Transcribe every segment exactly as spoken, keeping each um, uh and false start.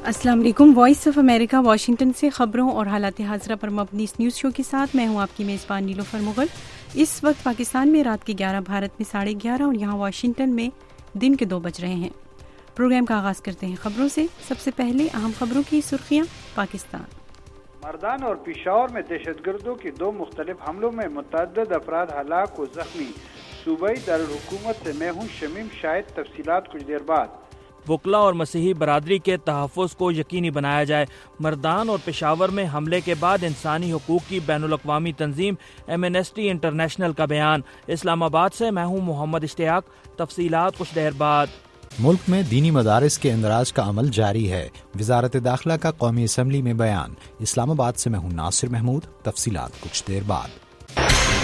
अस्सलाम वालेकुम। Voice of America Washington से खबरों और हालात हाज़रा पर मबनी इस न्यूज़ शो के साथ मैं हूं आपकी मेज़बान नीलोफर मुगल। इस वक्त पाकिस्तान में रात के ग्यारह, भारत में साढ़े ग्यारह और यहाँ वाशिंगटन में दिन के दो बज रहे हैं। प्रोग्राम का आगाज़ करते हैं खबरों से। सबसे पहले अहम खबरों की सुर्खियाँ। पाकिस्तान मर्दान और पेशावर में दहशतगर्दों के दो मुख्तलिफ हमलों में मुतअद्दिद अफराद हलाक व जख्मी। सूबाई दारुल हुकूमत से मैं हूँ शमीम शाहिद। तफसीलात कुछ देर बाद। वकला और मसीही बरादरी के तहफ़्फ़ुज़ को यकीनी बनाया जाए। मर्दान और पेशावर में हमले के बाद इंसानी हकूक़ की बैनुल-अक़वामी तंजीम एमनेस्टी इंटरनेशनल का बयान। इस्लामाबाद से मैं हूँ मोहम्मद इश्तियाक। तफसीलात कुछ देर बाद। मुल्क में दीनी मदारिस के इंदराज का अमल जारी है। वज़ारत दाखिला का कौमी असम्बली में बयान। इस्लामाबाद से मैं हूँ नासिर महमूद। तफसीलात कुछ देर बाद।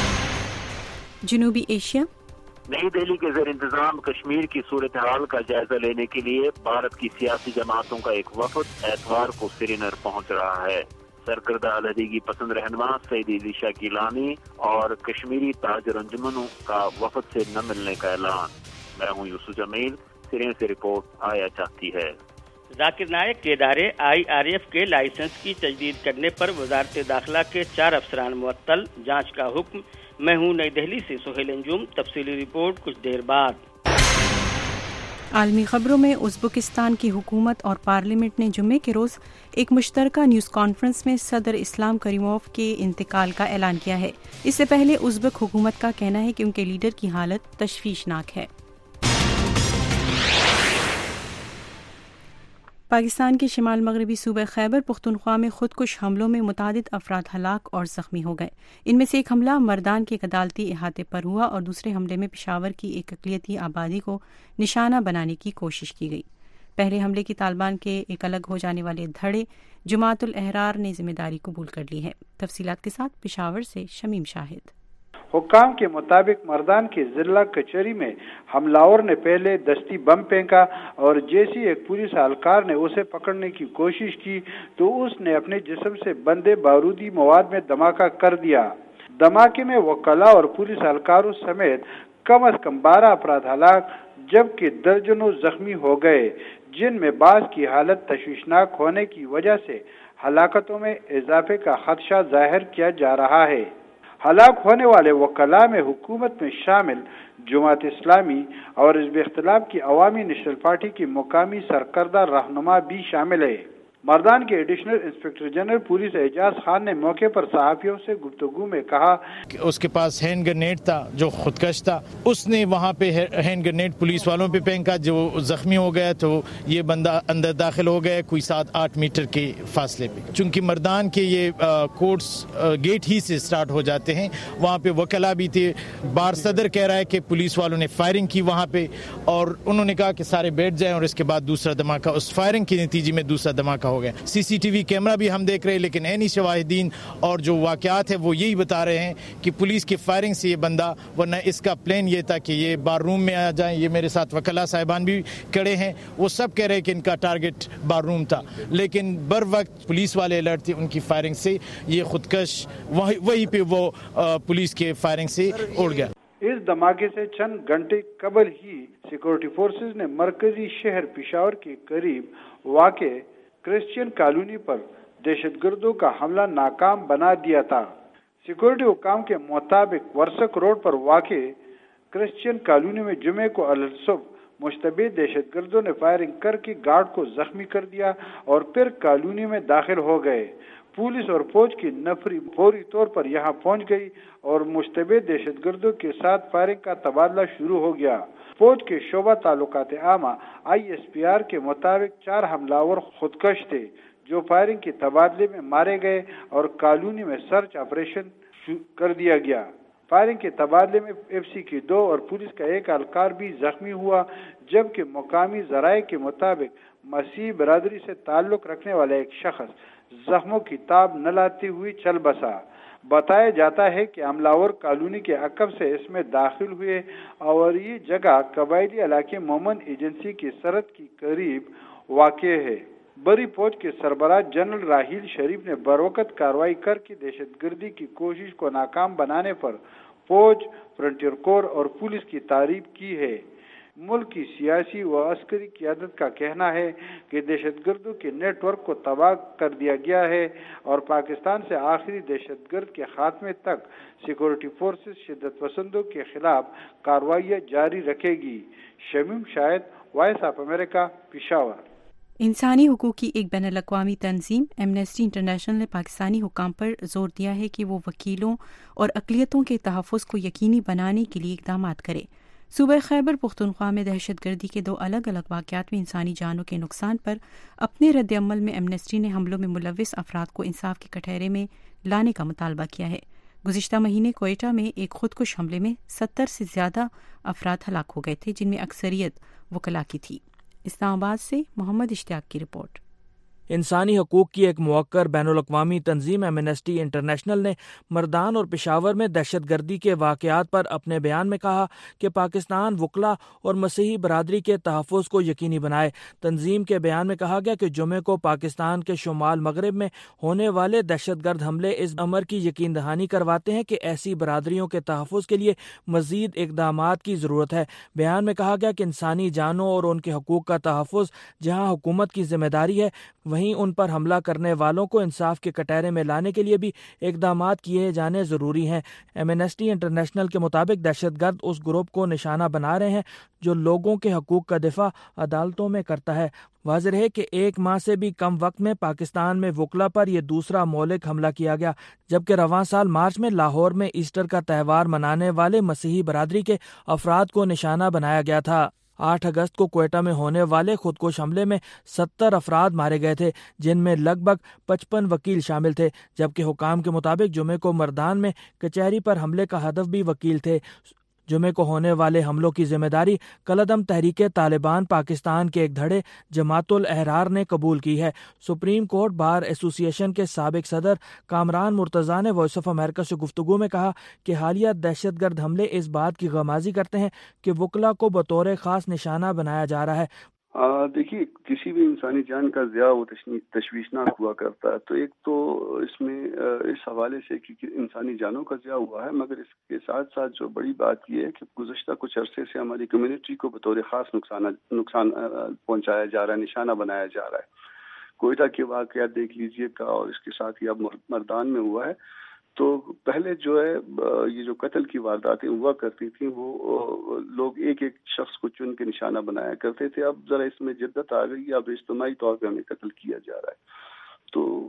जनूबी एशिया। नई दिल्ली के ज़ेर इंतजाम कश्मीर की सूरत हाल का जायजा लेने के लिए भारत की सियासी जमातों का एक वफद एतवार को श्रीनगर पहुंच रहा है। सरकर्दा अलहदगी पसंद रहनुमा सईद अली शाह गिलानी और कश्मीरी ताजर अंजुमनों का वफद से न मिलने का ऐलान। मैं हूँ यूसुफ जमील। श्रीनगर से रिपोर्ट आया चाहती है। जाकिर नायक के इदारे आई आर एफ के लाइसेंस की तजदीद करने पर वजारत दाखिला के चार अफसरान मुअत्तल। जांच का हुक्म। मैं हूँ नई दिल्ली से सुहेल अंजुम। तफसीली रिपोर्ट कुछ देर बाद। आलमी खबरों में उज़्बेकिस्तान की हुकूमत और पार्लियामेंट ने जुम्मे के रोज़ एक मुश्तरका न्यूज़ कॉन्फ्रेंस में सदर इस्लाम करीमोव के इंतकाल का ऐलान किया है। इससे पहले उज़्बेक हुकूमत का कहना है कि उनके लीडर की हालत तशवीशनाक है। पाकिस्तान के शिमाल मगरबी सूबे खैबर पुख्तनख्वा में खुदकुश हमलों में मुतादिद अफराद हलाक और जख्मी हो गए। इनमें से एक हमला मर्दान के एक अदालती इहाते पर हुआ और दूसरे हमले में पेशावर की एक अक़लियती आबादी को निशाना बनाने की कोशिश की गई। पहले हमले की तालिबान के एक अलग हो जाने वाले धड़े जमातुल अहरार ने जिम्मेदारी कबूल कर ली है। तफसीलात के साथ पेशावर से शमीम शाहिद। हुक्काम के मुताबिक मर्दान के जिला कचहरी में हमलावर ने पहले दस्ती बम फेंका और जैसी एक पुलिस एहलकार ने उसे पकड़ने की कोशिश की तो उसने अपने जिस्म से बंदे बारूदी मवाद में धमाका कर दिया। धमाके में वकला और पुलिस एहलकारों समेत कम अज कम बारह अफराद हलाक जबकि दर्जनों जख्मी हो गए, जिनमें बाज़ की हालत तशवीशनाक होने की वजह से हलाकतों में इजाफे का खदशा जाहिर किया जा रहा है। हलाक होने वाले वकला में हुकूमत में शामिल जमात इस्लामी और हिज़्ब इख्तिलाफ की अवामी नेशनल पार्टी की मुकामी सरकर्दा रहनुमा भी शामिल है। मर्दान के additional inspector general police Ejaz Khan ने मौके पर सहाफ़ियों से गुफ्तगू में कहा कि उसके पास हैंड ग्रेनेड था जो खुदकश था। उसने वहाँ पे हैंड ग्रेनेड पुलिस वालों पे फेंका जो जख्मी हो गया, तो ये बंदा अंदर दाखिल हो गया कोई सात आठ मीटर के फासले पे। चूंकि मर्दान के ये कोर्ट्स गेट ही से स्टार्ट हो जाते हैं, वहाँ पे वकला भी थे। बार सदर कह रहा है कि पुलिस वालों ने फायरिंग की वहाँ पे और उन्होंने कहा कि सारे बैठ जाएं और इसके बाद दूसरा धमाका, उस फायरिंग के नतीजे में दूसरा धमाका हो गया। सीसीटीवी कैमरा भी हम देख रहे हैं, लेकिन ऐनी शवाहिदीन और जो वाकयात है वो यही बता रहे हैं कि पुलिस की फायरिंग से ये बंदा, वरना इसका प्लान ये था कि ये बार रूम में आ जाए। ये मेरे साथ वकला साहिबान भी खड़े हैं, वो सब कह रहे हैं कि इनका टारगेट बार रूम था, लेकिन बर वक्त पुलिस वाले अलर्ट थे, उनकी फायरिंग से ये खुदकश वही वहीं पे वो पुलिस के फायरिंग से उड़ गया। इस धमाके से चंद घंटे कबल ही सिक्योरिटी फोर्सेज ने मरकजी शहर पेशावर के करीब वाक़े क्रिश्चियन कॉलोनी पर दहशतगर्दों का हमला नाकाम बना दिया था। सिक्योरिटी हुकाम के मुताबिक वर्सक रोड पर वाक़े क्रिश्चियन कॉलोनी में जुमे को अलसुबह मुश्तबे दहशतगर्दों ने फायरिंग करके गार्ड को जख्मी कर दिया और फिर कॉलोनी में दाखिल हो गए। पुलिस और फौज की नफरी फौरी तौर पर यहां पहुंच गई और मुश्तबे दहशतगर्दों के साथ फायरिंग का तबादला शुरू हो गया। फौज के शोबा ताल्लुकात आमा आई एस पी आर के मुताबिक चार हमलावर खुदकश थे जो फायरिंग के तबादले में मारे गए और कॉलोनी में सर्च ऑपरेशन कर दिया गया। फायरिंग के तबादले में एफ सी की दो और पुलिस का एक एहलकार भी जख्मी हुआ, जबकि मुकामी जराये के मुताबिक मसीह बरादरी से ताल्लुक रखने वाला एक शख्स जख्मों की ताब न लाते हुए चल बसा। बताया जाता है कि हमलावर कॉलोनी के अकब से इसमें दाखिल हुए और ये जगह कबायली इलाके मोमन एजेंसी की सरहद के करीब वाक़े है। बरी फौज के सरबराह जनरल राहील शरीफ ने बरवकत कार्रवाई करके दहशतगर्दी की कोशिश को नाकाम बनाने पर फौज, फ्रंटियर कोर और पुलिस की तारीफ की है। ملک کی سیاسی و عسکری قیادت کا کہنا ہے کہ دہشت گردوں کے نیٹ ورک کو تباہ کر دیا گیا ہے اور پاکستان سے آخری دہشت گرد کے خاتمے تک سیکورٹی فورسز شدت پسندوں کے خلاف کارروائیاں جاری رکھے گی۔ Shamim Shahid, voice of America, Peshawar. انسانی حقوق کی ایک بین الاقوامی تنظیم ایمنسٹی انٹرنیشنل نے پاکستانی حکام پر زور دیا ہے کہ وہ وکیلوں اور اقلیتوں کے تحفظ کو یقینی بنانے کے لیے اقدامات کرے۔ صوبہ خیبر پختونخوا میں دہشت گردی کے دو الگ الگ واقعات میں انسانی جانوں کے نقصان پر اپنے رد عمل میں ایمنسٹی نے حملوں میں ملوث افراد کو انصاف کے کٹہرے میں لانے کا مطالبہ کیا ہے۔ گزشتہ مہینے کوئٹہ میں ایک خودکش حملے میں ستر سے زیادہ افراد ہلاک ہو گئے تھے، جن میں اکثریت وکلاء کی تھی۔ اسلام آباد سے محمد اشتیاق کی رپورٹ۔ انسانی حقوق کی ایک موقر بین الاقوامی تنظیم ایمنسٹی انٹرنیشنل نے مردان اور پشاور میں دہشت گردی کے واقعات پر اپنے بیان میں کہا کہ پاکستان وکلاء اور مسیحی برادری کے تحفظ کو یقینی بنائے۔ تنظیم کے بیان میں کہا گیا کہ جمعے کو پاکستان کے شمال مغرب میں ہونے والے دہشت گرد حملے اس امر کی یقین دہانی کرواتے ہیں کہ ایسی برادریوں کے تحفظ کے لیے مزید اقدامات کی ضرورت ہے۔ بیان میں کہا گیا کہ انسانی جانوں اور ان کے حقوق کا تحفظ جہاں حکومت کی ذمہ داری ہے، وہیں ان پر حملہ کرنے والوں کو انصاف کے کٹہرے میں لانے کے لیے بھی اقدامات کیے جانے ضروری ہیں۔ ایمنسٹی انٹرنیشنل کے مطابق دہشت گرد اس گروپ کو نشانہ بنا رہے ہیں جو لوگوں کے حقوق کا دفاع عدالتوں میں کرتا ہے۔ واضح ہے کہ ایک ماہ سے بھی کم وقت میں پاکستان میں وکلاء پر یہ دوسرا مہلک حملہ کیا گیا، جبکہ رواں سال مارچ میں لاہور میں ایسٹر کا تہوار منانے والے مسیحی برادری کے افراد کو نشانہ بنایا گیا تھا۔ آٹھ اگست کو کوئٹہ میں ہونے والے خودکش حملے میں ستر افراد مارے گئے تھے، جن میں لگ بھگ پچپن وکیل شامل تھے، جبکہ حکام کے مطابق جمعے کو مردان میں کچہری پر حملے کا ہدف بھی وکیل تھے۔ جمعے کو ہونے والے حملوں کی ذمہ داری کالعدم تحریک طالبان پاکستان کے ایک دھڑے جماعت الاحرار نے قبول کی ہے۔ سپریم کورٹ بار ایسوسی ایشن کے سابق صدر کامران مرتضیٰ نے وائس آف امریکہ سے گفتگو میں کہا کہ حالیہ دہشت گرد حملے اس بات کی غمازی کرتے ہیں کہ وکلاء کو بطور خاص نشانہ بنایا جا رہا ہے۔ دیکھیے، کسی بھی انسانی جان کا ضیاع وہ تشویشناک ہوا کرتا ہے، تو ایک تو اس میں اس حوالے سے کہ انسانی جانوں کا ضیاع ہوا ہے، مگر اس کے ساتھ ساتھ جو بڑی بات یہ ہے کہ گزشتہ کچھ عرصے سے ہماری کمیونٹی کو بطور خاص نقصان نقصان پہنچایا جا رہا ہے، نشانہ بنایا جا رہا ہے۔ کوئٹہ کے واقعات دیکھ لیجئے کا، اور اس کے ساتھ ہی اب مردان میں ہوا ہے۔ تو پہلے جو ہے یہ جو قتل کی وارداتیں ہوا کرتی تھیں، وہ لوگ ایک ایک شخص کو چن کے نشانہ بنایا کرتے تھے۔ اب ذرا اس میں جدت آ گئی، اب اجتماعی طور پہ ہمیں قتل کیا جا رہا ہے۔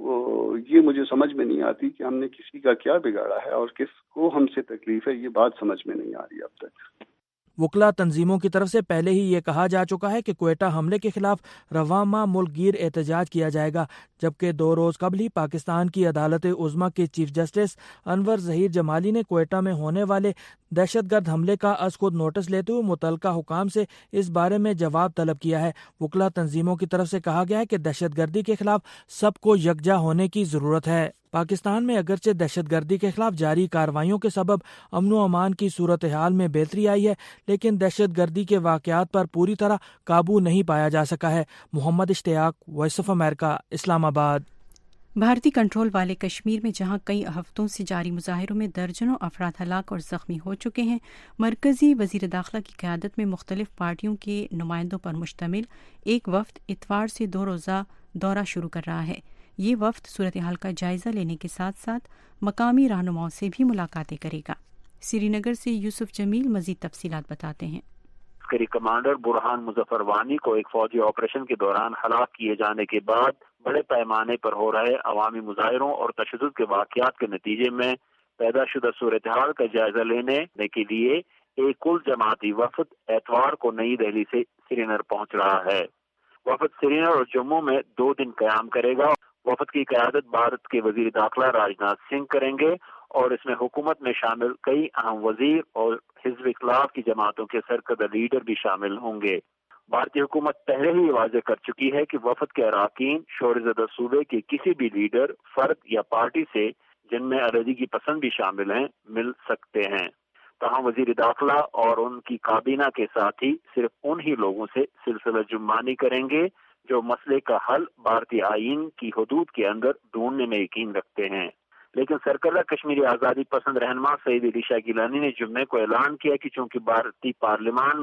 تو یہ مجھے سمجھ میں نہیں آتی کہ ہم نے کسی کا کیا بگاڑا ہے اور کس کو ہم سے تکلیف ہے، یہ بات سمجھ میں نہیں آ رہی اب تک۔ وکلاء تنظیموں کی طرف سے پہلے ہی یہ کہا جا چکا ہے کہ کوئٹہ حملے کے خلاف رواں ماہ ملک گیر احتجاج کیا جائے گا، جبکہ دو روز قبل ہی پاکستان کی عدالت عظمیٰ کے چیف جسٹس انور ظہیر جمالی نے کوئٹہ میں ہونے والے دہشت گرد حملے کا از خود نوٹس لیتے ہوئے متعلقہ حکام سے اس بارے میں جواب طلب کیا ہے۔ وکلاء تنظیموں کی طرف سے کہا گیا ہے کہ دہشت گردی کے خلاف سب کو یکجا ہونے کی ضرورت ہے۔ پاکستان میں اگرچہ دہشت گردی کے خلاف جاری کارروائیوں کے سبب امن و امان کی صورتحال میں بہتری آئی ہے، لیکن دہشت گردی کے واقعات پر پوری طرح قابو نہیں پایا جا سکا ہے۔ محمد اشتیاق، وائس آف امریکہ، اسلام آباد۔ بھارتی کنٹرول والے کشمیر میں جہاں کئی ہفتوں سے جاری مظاہروں میں درجنوں افراد ہلاک اور زخمی ہو چکے ہیں، مرکزی وزیر داخلہ کی قیادت میں مختلف پارٹیوں کے نمائندوں پر مشتمل ایک وفد اتوار سے دو روزہ دورہ شروع کر رہا ہے۔ یہ وفد صورتحال کا جائزہ لینے کے ساتھ ساتھ مقامی رہنماؤں سے بھی ملاقاتیں کرے گا۔ سری نگر سے یوسف جمیل مزید تفصیلات بتاتے ہیں۔ عسکری کمانڈر برہان مظفر وانی کو ایک فوجی آپریشن کے دوران ہلاک کیے جانے کے بعد بڑے پیمانے پر ہو رہے عوامی مظاہروں اور تشدد کے واقعات کے نتیجے میں پیدا شدہ صورتحال کا جائزہ لینے کے لیے ایک کل جماعتی وفد اتوار کو نئی دہلی سے سری نگر پہنچ رہا ہے۔ وفد سری نگر اور جموں میں دو دن قیام کرے گا۔ وفد کی قیادت بھارت کے وزیر داخلہ راجناتھ سنگھ کریں گے اور اس میں حکومت میں شامل کئی اہم وزیر اور حزب اختلاف کی جماعتوں کے سرکردہ لیڈر بھی شامل ہوں گے۔ بھارتی حکومت پہلے ہی واضح کر چکی ہے کہ وفد کے اراکین شور زدہ صوبے کے کسی بھی لیڈر، فرد یا پارٹی سے جن میں علیحدگی پسند بھی شامل ہیں مل سکتے ہیں۔ تاہم وزیر داخلہ اور ان کی کابینہ کے ساتھی صرف انہی لوگوں سے سلسلہ جمانی کریں گے جو مسئلے کا حل بھارتی آئین کی حدود کے اندر ڈھونڈنے میں یقین رکھتے ہیں۔ لیکن سرکردہ کشمیری آزادی پسند رہنما سعید علی شاہ گیلانی نے جمعے کو اعلان کیا کہ چونکہ بھارتی پارلیمان میں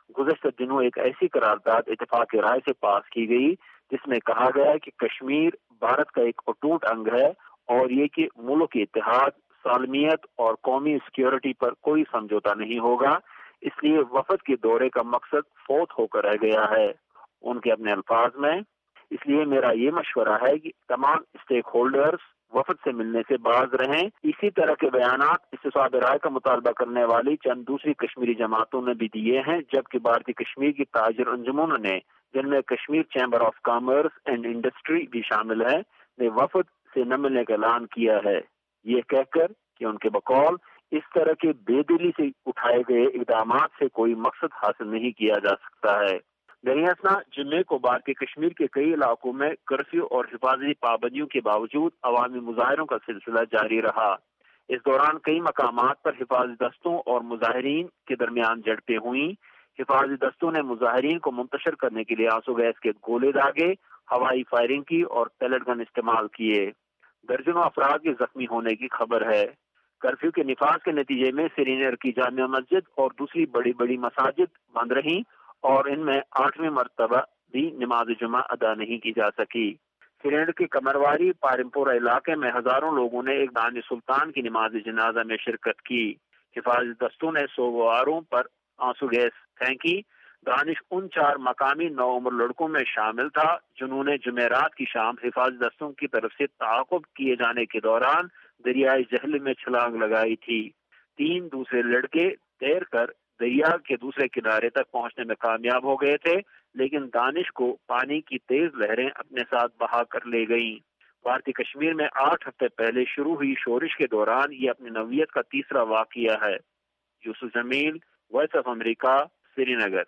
گزشتہ دنوں ایک ایسی قرارداد اتفاق رائے سے پاس کی گئی جس میں کہا گیا کہ کشمیر بھارت کا ایک اٹوٹ انگ ہے اور یہ کہ ملک کے اتحاد، سالمیت اور قومی سیکیورٹی پر کوئی سمجھوتا نہیں ہوگا، اس لیے وفد کے دورے کا مقصد فوت ہو کر رہ گیا ہے۔ ان کے اپنے الفاظ میں، اس لیے میرا یہ مشورہ ہے کہ تمام اسٹیک ہولڈرز وفد سے ملنے سے باز رہیں۔ اسی طرح کے بیانات استصواب رائے کا مطالبہ کرنے والی چند دوسری کشمیری جماعتوں نے بھی دیے ہیں، جبکہ بھارتی کشمیر کی تاجر انجمنوں نے، جن میں Kashmir chamber of commerce and industry بھی شامل ہے، نے وفد سے نہ ملنے کا اعلان کیا ہے، یہ کہہ کر کہ ان کے بقول اس طرح کے بے دلی سے اٹھائے گئے اقدامات سے کوئی مقصد حاصل نہیں کیا جا سکتا ہے۔ دریاسنا جمعے کو بھارتی کشمیر کے کئی علاقوں میں کرفیو اور حفاظتی پابندیوں کے باوجود عوامی مظاہروں کا سلسلہ جاری رہا۔ اس دوران کئی مقامات پر حفاظتی دستوں اور مظاہرین کے درمیان جھڑپیں ہوئیں۔ حفاظتی دستوں نے مظاہرین کو منتشر کرنے کے لیے آنسو گیس کے گولے داغے، ہوائی فائرنگ کی اور پیلٹ گن استعمال کیے۔ درجنوں افراد کے زخمی ہونے کی خبر ہے۔ کرفیو کے نفاذ کے نتیجے میں سری نگر کی جامع مسجد اور دوسری بڑی بڑی مساجد بند رہیں اور ان میں آٹھویں مرتبہ بھی نماز جمعہ ادا نہیں کی جا سکی۔ سری نگر کے کمرواری پارمپورہ علاقے میں ہزاروں لوگوں نے ایک دانش سلطان کی نماز جنازہ میں شرکت کی۔ حفاظتی دستوں نے سوگواروں پر آنسو گیس پھینکی۔ دانش ان چار مقامی نو عمر لڑکوں میں شامل تھا جنہوں نے جمعرات کی شام حفاظتی دستوں کی طرف سے تعاقب کیے جانے کے دوران دریائے جہل میں چھلانگ لگائی تھی۔ تین دوسرے لڑکے تیر کر دریا کے دوسرے کنارے تک پہنچنے میں کامیاب ہو گئے تھے، لیکن دانش کو پانی کی تیز لہریں اپنے ساتھ بہا کر لے گئیں۔ بھارتی کشمیر میں آٹھ ہفتے پہلے شروع ہوئی شورش کے دوران یہ اپنی نوعیت کا تیسرا واقعہ ہے۔ Yusuf Jameel, voice of America, Srinagar.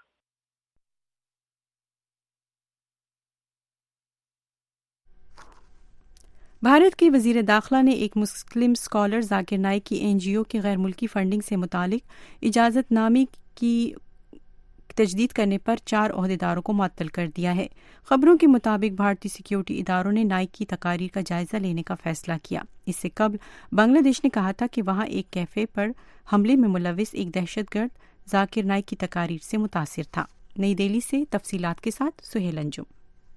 Bharat کے وزیر داخلہ نے ایک مسلم اسکالر ذاکر نائک کی این جی او کی غیر ملکی فنڈنگ سے متعلق اجازت نامے کی تجدید کرنے پر چار عہدیداروں کو معطل کر دیا ہے۔ خبروں کے مطابق بھارتی سیکیورٹی اداروں نے نائک کی تقاریر کا جائزہ لینے کا فیصلہ کیا۔ اس سے قبل بنگلہ دیش نے کہا تھا کہ وہاں ایک کیفے پر حملے میں ملوث ایک دہشت گرد ذاکر نائک کی تقاریر سے متاثر تھا۔ نئی دہلی سے تفصیلات کے ساتھ سہیل انجم۔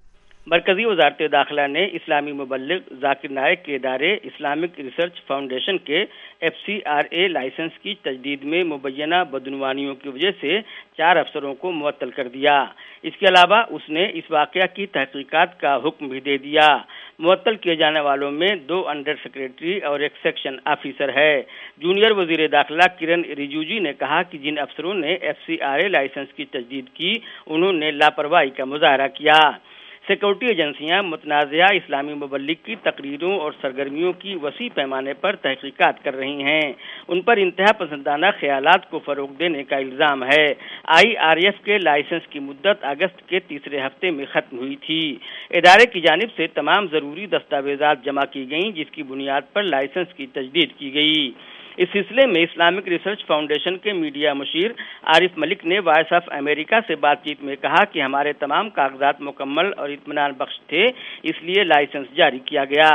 مرکزی وزارت داخلہ نے اسلامی مبلغ ذاکر نائک کے ادارے اسلامک ریسرچ فاؤنڈیشن کے F C R A licence کی تجدید میں مبینہ بدعنوانیوں کی وجہ سے چار افسروں کو معطل کر دیا۔ اس کے علاوہ اس نے اس واقعہ کی تحقیقات کا حکم بھی دے دیا۔ معطل کیے جانے والوں میں دو انڈر سیکریٹری اور ایک سیکشن آفیسر ہے۔ جونیئر وزیر داخلہ کرن رجیجو نے کہا کہ جن افسروں نے F C R A licence کی تجدید کی انہوں نے لاپرواہی کا مظاہرہ کیا۔ سیکورٹی ایجنسیاں متنازعہ اسلامی مبلغ کی تقریروں اور سرگرمیوں کی وسیع پیمانے پر تحقیقات کر رہی ہیں۔ ان پر انتہا پسندانہ خیالات کو فروغ دینے کا الزام ہے۔ آئی آر ایف کے لائسنس کی مدت اگست کے تیسرے ہفتے میں ختم ہوئی تھی۔ ادارے کی جانب سے تمام ضروری دستاویزات جمع کی گئیں جس کی بنیاد پر لائسنس کی تجدید کی گئی۔ اس سلسلے میں اسلامک ریسرچ فاؤنڈیشن کے میڈیا مشیر عارف ملک نے وائس آف امریکہ سے بات چیت میں کہا کہ ہمارے تمام کاغذات مکمل اور اطمینان بخش تھے، اس لیے لائسنس جاری کیا گیا۔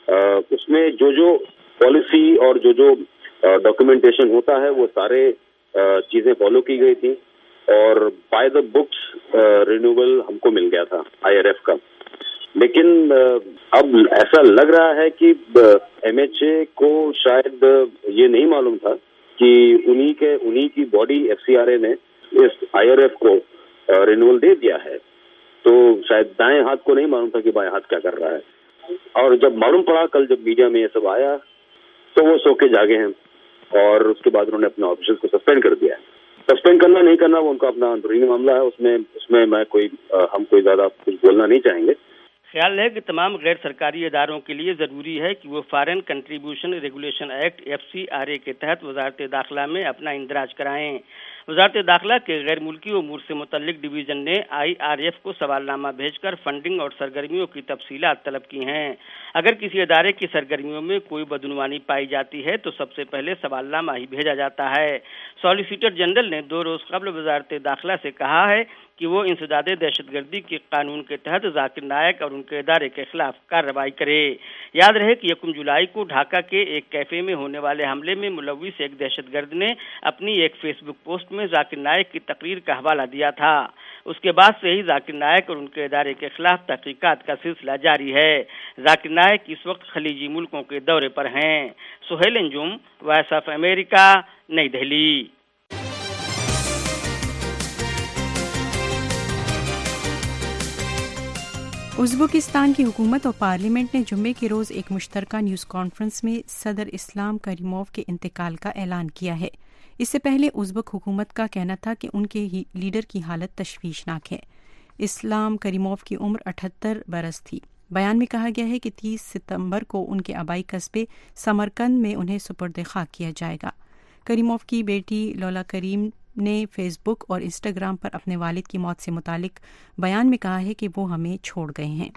اس میں جو جو پالیسی اور جو جو ڈاکیومنٹیشن ہوتا ہے وہ سارے چیزیں فالو کی گئی تھی اور بائی دا بکس رینیول ہم کو مل گیا تھا آئی آر ایف کا۔ لیکن اب ایسا لگ رہا ہے کہ ایم ایچ اے کو شاید یہ نہیں معلوم تھا کہ انہی کے انہی کی body F C R A نے اس آئی آر ایف کو رینیول دے دیا ہے، تو شاید دائیں ہاتھ کو نہیں معلوم تھا کہ بائیں ہاتھ کیا کر رہا ہے۔ اور جب معلوم پڑا کل جب میڈیا میں یہ سب آیا تو وہ سو کے جاگے ہیں اور اس کے بعد انہوں نے اپنے آفیسر کو سسپینڈ کر دیا ہے۔ سسپینڈ کرنا نہیں کرنا وہ ان کا اپنا اندرونی معاملہ ہے، اس میں اس میں میں کوئی ہم کوئی زیادہ کچھ بولنا نہیں چاہیں گے۔ خیال ہے کہ تمام غیر سرکاری اداروں کے لیے ضروری ہے کہ وہ foreign contribution regulation act F C R A کے تحت وزارت داخلہ میں اپنا اندراج کرائیں۔ وزارت داخلہ کے غیر ملکی امور سے متعلق ڈویژن نے آئی آر ایف کو سوال نامہ بھیج کر فنڈنگ اور سرگرمیوں کی تفصیلات طلب کی ہیں۔ اگر کسی ادارے کی سرگرمیوں میں کوئی بدعنوانی پائی جاتی ہے تو سب سے پہلے سوال نامہ ہی بھیجا جاتا ہے۔ سالیسیٹر جنرل نے دو روز قبل وزارت داخلہ سے کہا ہے کہ وہ انسداد دہشت گردی کے قانون کے تحت ذاکر نائک اور ان کے ادارے کے خلاف کارروائی کرے۔ یاد رہے کہ یکم جولائی کو ڈھاکہ کے ایک کیفے میں ہونے والے حملے میں ملوث ایک دہشت گرد نے اپنی ایک فیس بک پوسٹ میں ذاکر نائک کی تقریر کا حوالہ دیا تھا۔ اس کے بعد سے ہی ذاکر نائک اور ان کے ادارے کے خلاف تحقیقات کا سلسلہ جاری ہے۔ ذاکر نائک اس وقت خلیجی ملکوں کے دورے پر ہیں۔ Sohail Anjum, voice of America, نئی دہلی۔ ازبکستان کی حکومت اور پارلیمنٹ نے جمعے کے روز ایک مشترکہ نیوز کانفرنس میں صدر اسلام کریموف کے انتقال کا اعلان کیا ہے۔ اس سے پہلے ازبک حکومت کا کہنا تھا کہ ان کے لیڈر کی حالت تشویشناک ہے۔ اسلام کریموف کی عمر اٹھہتر برس تھی۔ بیان میں کہا گیا ہے کہ تیس ستمبر کو ان کے آبائی قصبے سمرقند میں انہیں سپرد خاک کیا جائے گا۔ کریموف کی بیٹی لولا کریم نے فیس بک اور انسٹاگرام پر اپنے والد کی موت سے متعلق بیان میں کہا ہے کہ وہ ہمیں چھوڑ گئے ہیں۔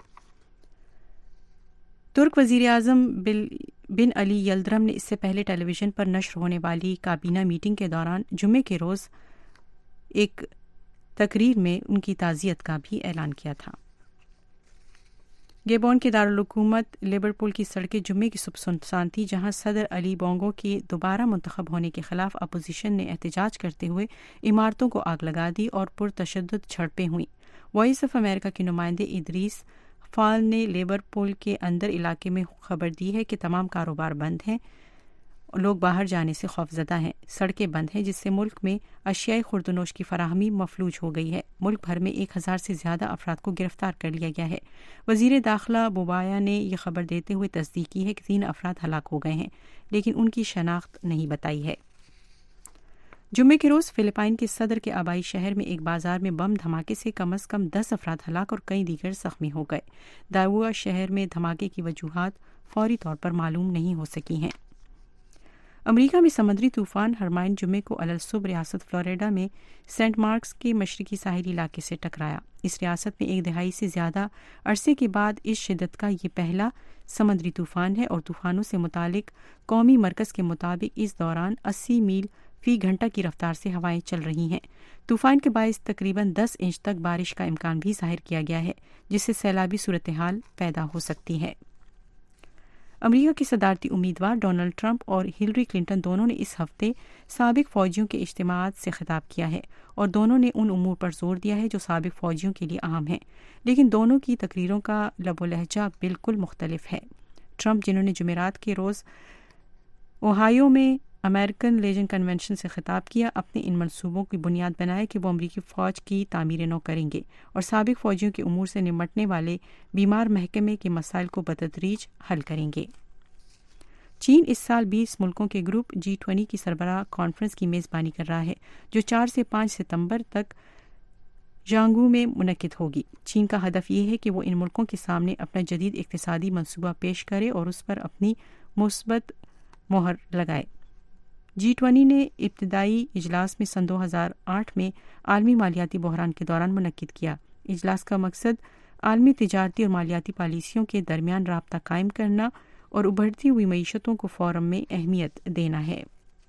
ترک وزیر اعظم بن علی یلدرم نے اس سے پہلے ٹیلی ویژن پر نشر ہونے والی کابینہ میٹنگ کے دوران جمعے کے روز ایک تقریر میں ان کی تعزیت کا بھی اعلان کیا تھا۔ گیبون کے دارالحکومت لیورپول کی سڑکیں جمعے کی صبح سنسان تھی، جہاں صدر علی بونگو کے دوبارہ منتخب ہونے کے خلاف اپوزیشن نے احتجاج کرتے ہوئے عمارتوں کو آگ لگا دی اور پرتشدد جھڑپیں ہوئیں۔ وائس آف امریکہ کے نمائندے ادریس فال نے لیورپول کے اندر علاقے میں خبر دی ہے کہ تمام کاروبار بند ہیں، لوگ باہر جانے سے خوفزدہ ہیں، سڑکیں بند ہیں، جس سے ملک میں اشیاء خوردونوش کی فراہمی مفلوج ہو گئی ہے۔ ملک بھر میں ایک ہزار سے زیادہ افراد کو گرفتار کر لیا گیا ہے۔ وزیر داخلہ بوبایا نے یہ خبر دیتے ہوئے تصدیق کی ہے کہ تین افراد ہلاک ہو گئے ہیں، لیکن ان کی شناخت نہیں بتائی ہے۔ جمعے کے روز فلپائن کے صدر کے آبائی شہر میں ایک بازار میں بم دھماکے سے کم از کم دس افراد ہلاک اور کئی دیگر زخمی ہو گئے۔ داؤا شہر میں دھماکے کی وجوہات فوری طور پر معلوم نہیں ہو سکی ہیں۔ امریکہ میں سمندری طوفان ہرمائن جمعے کو الصبح ریاست فلوریڈا میں سینٹ مارکس کے مشرقی ساحلی علاقے سے ٹکرایا۔ اس ریاست میں ایک دہائی سے زیادہ عرصے کے بعد اس شدت کا یہ پہلا سمندری طوفان ہے، اور طوفانوں سے متعلق قومی مرکز کے مطابق اس دوران اسی میل فی گھنٹہ کی رفتار سے ہوائیں چل رہی ہیں۔ طوفان کے باعث تقریباً دس انچ تک بارش کا امکان بھی ظاہر کیا گیا ہے، جس سے سیلابی صورتحال پیدا ہو سکتی ہے۔ امریکہ کے صدارتی امیدوار ڈونلڈ ٹرمپ اور ہلری کلنٹن دونوں نے اس ہفتے سابق فوجیوں کے اجتماعات سے خطاب کیا ہے، اور دونوں نے ان امور پر زور دیا ہے جو سابق فوجیوں کے لیے اہم ہیں، لیکن دونوں کی تقریروں کا لب و لہجہ بالکل مختلف ہے۔ ٹرمپ، جنہوں نے جمعرات کے روز اوہایو میں امریکن لیجن کنونشن سے خطاب کیا، اپنے ان منصوبوں کی بنیاد بنائے کہ وہ امریکی فوج کی تعمیر نو کریں گے اور سابق فوجیوں کے امور سے نمٹنے والے بیمار محکمے کے مسائل کو بتدریج حل کریں گے۔ چین اس سال بیس ملکوں کے گروپ جی ٹوئنٹی کی سربراہ کانفرنس کی میزبانی کر رہا ہے، جو چار سے پانچ ستمبر تک ژانگژو میں منعقد ہوگی۔ چین کا ہدف یہ ہے کہ وہ ان ملکوں کے سامنے اپنا جدید اقتصادی منصوبہ پیش کرے اور اس پر اپنی مثبت مہر لگائے۔ جی ٹوئنٹی نے ابتدائی اجلاس میں سن دو ہزار آٹھ میں عالمی مالیاتی بحران کے دوران منعقد کیا۔ اجلاس کا مقصد عالمی تجارتی اور مالیاتی پالیسیوں کے درمیان رابطہ قائم کرنا اور ابھرتی ہوئی معیشتوں کو فورم میں اہمیت دینا ہے۔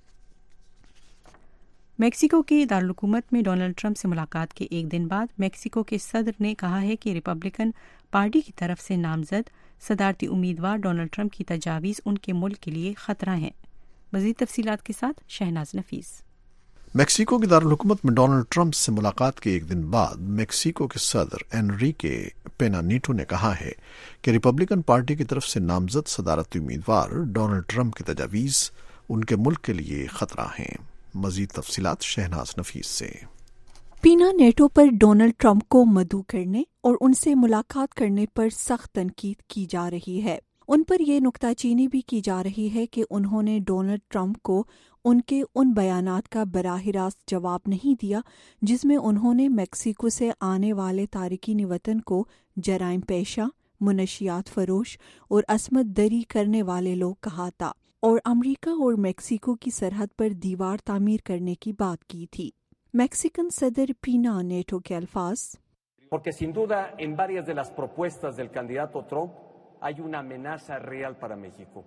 میکسیکو کے دارالحکومت میں ڈونلڈ ٹرمپ سے ملاقات کے ایک دن بعد میکسیکو کے صدر نے کہا ہے کہ ریپبلکن پارٹی کی طرف سے نامزد صدارتی امیدوار ڈونلڈ ٹرمپ کی تجاویز ان کے ملک کے لیے خطرہ ہیں۔ مزید تفصیلات کے ساتھ شہناز نفیس۔ میکسیکو کے دارالحکومت میں ڈونلڈ ٹرمپ سے ملاقات کے ایک دن بعد میکسیکو کے صدر انریکے پینا نیٹو نے کہا ہے کہ ریپبلکن پارٹی کی طرف سے نامزد صدارتی امیدوار ڈونلڈ ٹرمپ کی تجاویز ان کے ملک کے لیے خطرہ ہیں۔ مزید تفصیلات شہناز نفیس سے۔ پینا نیٹو پر ڈونلڈ ٹرمپ کو مدعو کرنے اور ان سے ملاقات کرنے پر سخت تنقید کی جا رہی ہے۔ ان پر یہ نکتہ چینی بھی کی جا رہی ہے کہ انہوں نے ڈونلڈ ٹرمپ کو ان کے ان بیانات کا براہ راست جواب نہیں دیا جس میں انہوں نے میکسیکو سے آنے والے تارکین وطن کو جرائم پیشہ، منشیات فروش اور عصمت دری کرنے والے لوگ کہا تھا، اور امریکہ اور میکسیکو کی سرحد پر دیوار تعمیر کرنے کی بات کی تھی۔ میکسیکن صدر پینا نیٹو کے الفاظ: Porque sin duda en varias de las propuestas del candidato Trump hay una amenaza real para México.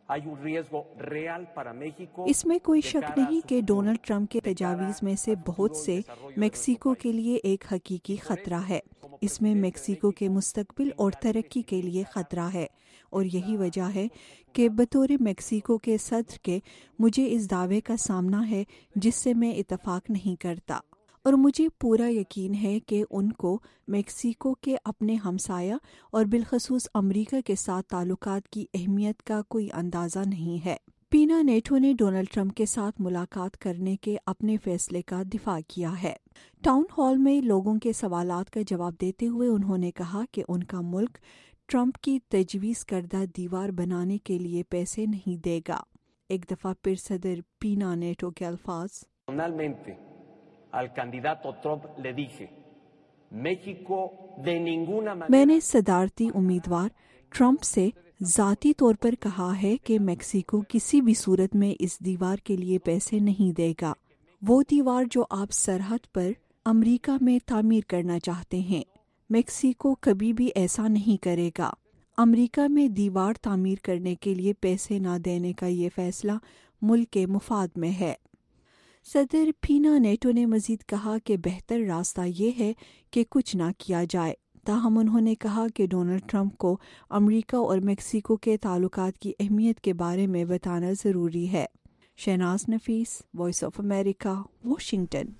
इसमें कोई शक नहीं कि डोनाल्ड ट्रंप के तजावीज़ में से बहुत से मेक्सिको के लिए एक हकीकी खतरा है। इसमें मेक्सिको के मुस्तकबिल और तरक्की के लिए खतरा है, और यही वजह है कि बतौर मेक्सिको के सदर के मुझे इस दावे का सामना है जिससे मैं इत्तफाक नहीं करता, और मुझे पूरा यकीन है कि उनको मेक्सिको के अपने हमसाया और बिलखसूस अमेरिका के साथ ताल्लुकात की अहमियत का कोई अंदाज़ा नहीं है। पीना नेटो ने डोनाल्ड ट्रंप के साथ मुलाकात करने के अपने फैसले का दिफा किया है। टाउन हॉल में लोगों के सवालात का जवाब देते हुए उन्होंने कहा कि उनका मुल्क ट्रंप की तजवीज़ करदा दीवार बनाने के लिए पैसे नहीं देगा। एक दफ़ा फिर सदर पीना नेटो के अल्फाज, al candidato Trump le dije, México de ninguna manera। मैंने सदारती उम्मीदवार ट्रंप से ज़ाती तौर पर कहा है कि मेक्सिको किसी भी सूरत में इस दीवार के लिए पैसे नहीं देगा। वो दीवार जो आप सरहद पर अमेरिका में तामीर करना चाहते हैं, मेक्सिको कभी भी ऐसा नहीं करेगा। अमेरिका में दीवार तामीर करने के लिए पैसे न देने का ये फैसला मुल्क के मुफाद में है। सदर पीना नेटो ने मजीद कहा कि बेहतर रास्ता ये है कि कुछ ना किया जाए। ताहम उन्होंने कहा कि डोनाल्ड ट्रंप को अमेरिका और मेक्सिको के ताल्लुकात की अहमियत के बारे में बताना ज़रूरी है। Shahnaz Nafees, voice of America, Washington.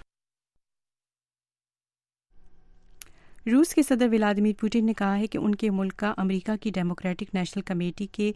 रूस के सदर व्लादिमीर पुतिन ने कहा है कि उनके मुल्क का अमेरिका की डेमोक्रेटिक नेशनल कमेटी के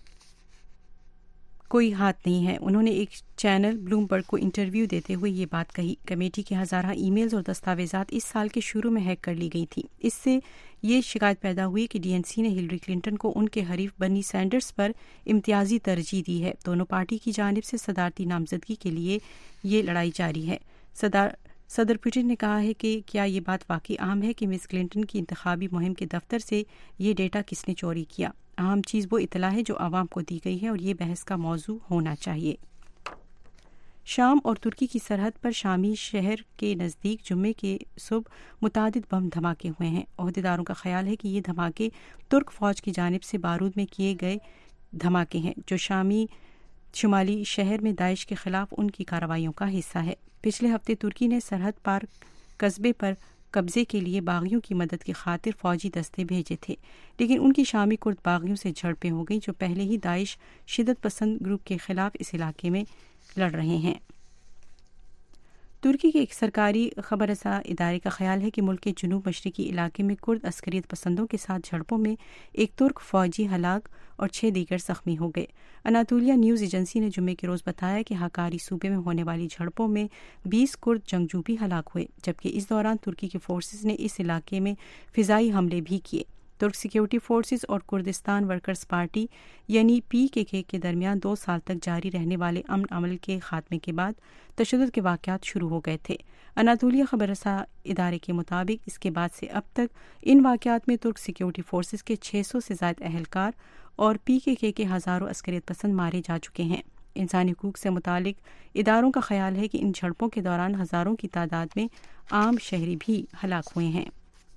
कोई हाथ नहीं है। उन्होंने एक चैनल ब्लूमबर्ग को इंटरव्यू देते हुए ये बात कही। कमेटी के हज़ारा ईमेल्स और दस्तावेजात इस साल के शुरू में हैक कर ली गई थी। इससे ये शिकायत पैदा हुई कि डीएनसी ने हिलरी क्लिंटन को उनके हरीफ बर्नी सैंडर्स पर इम्तियाजी तरजीह दी है। दोनों पार्टी की जानिब से सदारती नामजदगी के लिए ये लड़ाई जारी है। सदार सदर पुतिन ने कहा है कि क्या ये बात वाकई आम है कि मिस क्लिंटन की इंतखाबी मुहिम के दफ्तर से ये डेटा किसने चोरी किया। अहम चीज़ वो इतला है जो आवाम को दी गई है और ये बहस का मौजू होना चाहिए। शाम और तुर्की की सरहद पर शामी शहर के नज़दीक जुम्मे के सुबह मुतादिद बम धमाके हुए हैं। ओहदेदारों का ख्याल है कि ये धमाके तुर्क फौज की जानिब से बारूद में किए गए धमाके हैं जो शामी शुमाली शहर में दाइश के खिलाफ उनकी कार्रवाइयों का हिस्सा है। पिछले हफ्ते तुर्की ने सरहद पार कस्बे पर कब्जे के लिए बागियों की मदद की खातिर फौजी दस्ते भेजे थे, लेकिन उनकी शामी कुर्द बागियों से झड़पें हो गईं जो पहले ही दाइश शिदत पसंद ग्रुप के खिलाफ इस इलाके में लड़ रहे हैं। तुर्की के एक सरकारी खबर रसा इदारे का ख्याल है कि मुल्क के जुनूब मशरकी इलाके में कुर्द अस्करियत पसंदों के साथ झड़पों में एक तुर्क फौजी हलाक और छह दीगर जख्मी हो गए। अनातोलिया न्यूज़ एजेंसी ने जुम्मे के रोज़ बताया कि हकारी सूबे में होने वाली झड़पों में बीस कुर्द जंगजू भी हलाक हुए, जबकि इस दौरान तुर्की के फोर्सेस ने इस इलाके में फ़िज़ाई हमले भी किए। तुर्क सिक्योरिटी फोर्सेस और कुर्दिस्तान वर्कर्स पार्टी यानी पी के के के दरमियान दो साल तक जारी रहने वाले अमन अमल के खात्मे के बाद तशद्दुद के वाक़यात शुरू हो गए थे। अनातोलिया खबर रसा इदारे के मुताबिक इसके बाद से अब तक इन वाक़यात में तुर्क सिक्योरिटी फोर्सेस के छह सौ से ज़ायद अहलकार और पी के के के हज़ारों अस्करियत पसंद मारे जा चुके हैं। इंसानी हकूक़ से मुतालिक इदारों का ख्याल है कि इन झड़पों के दौरान हज़ारों की तादाद में आम शहरी भी हलाक हुए हैं।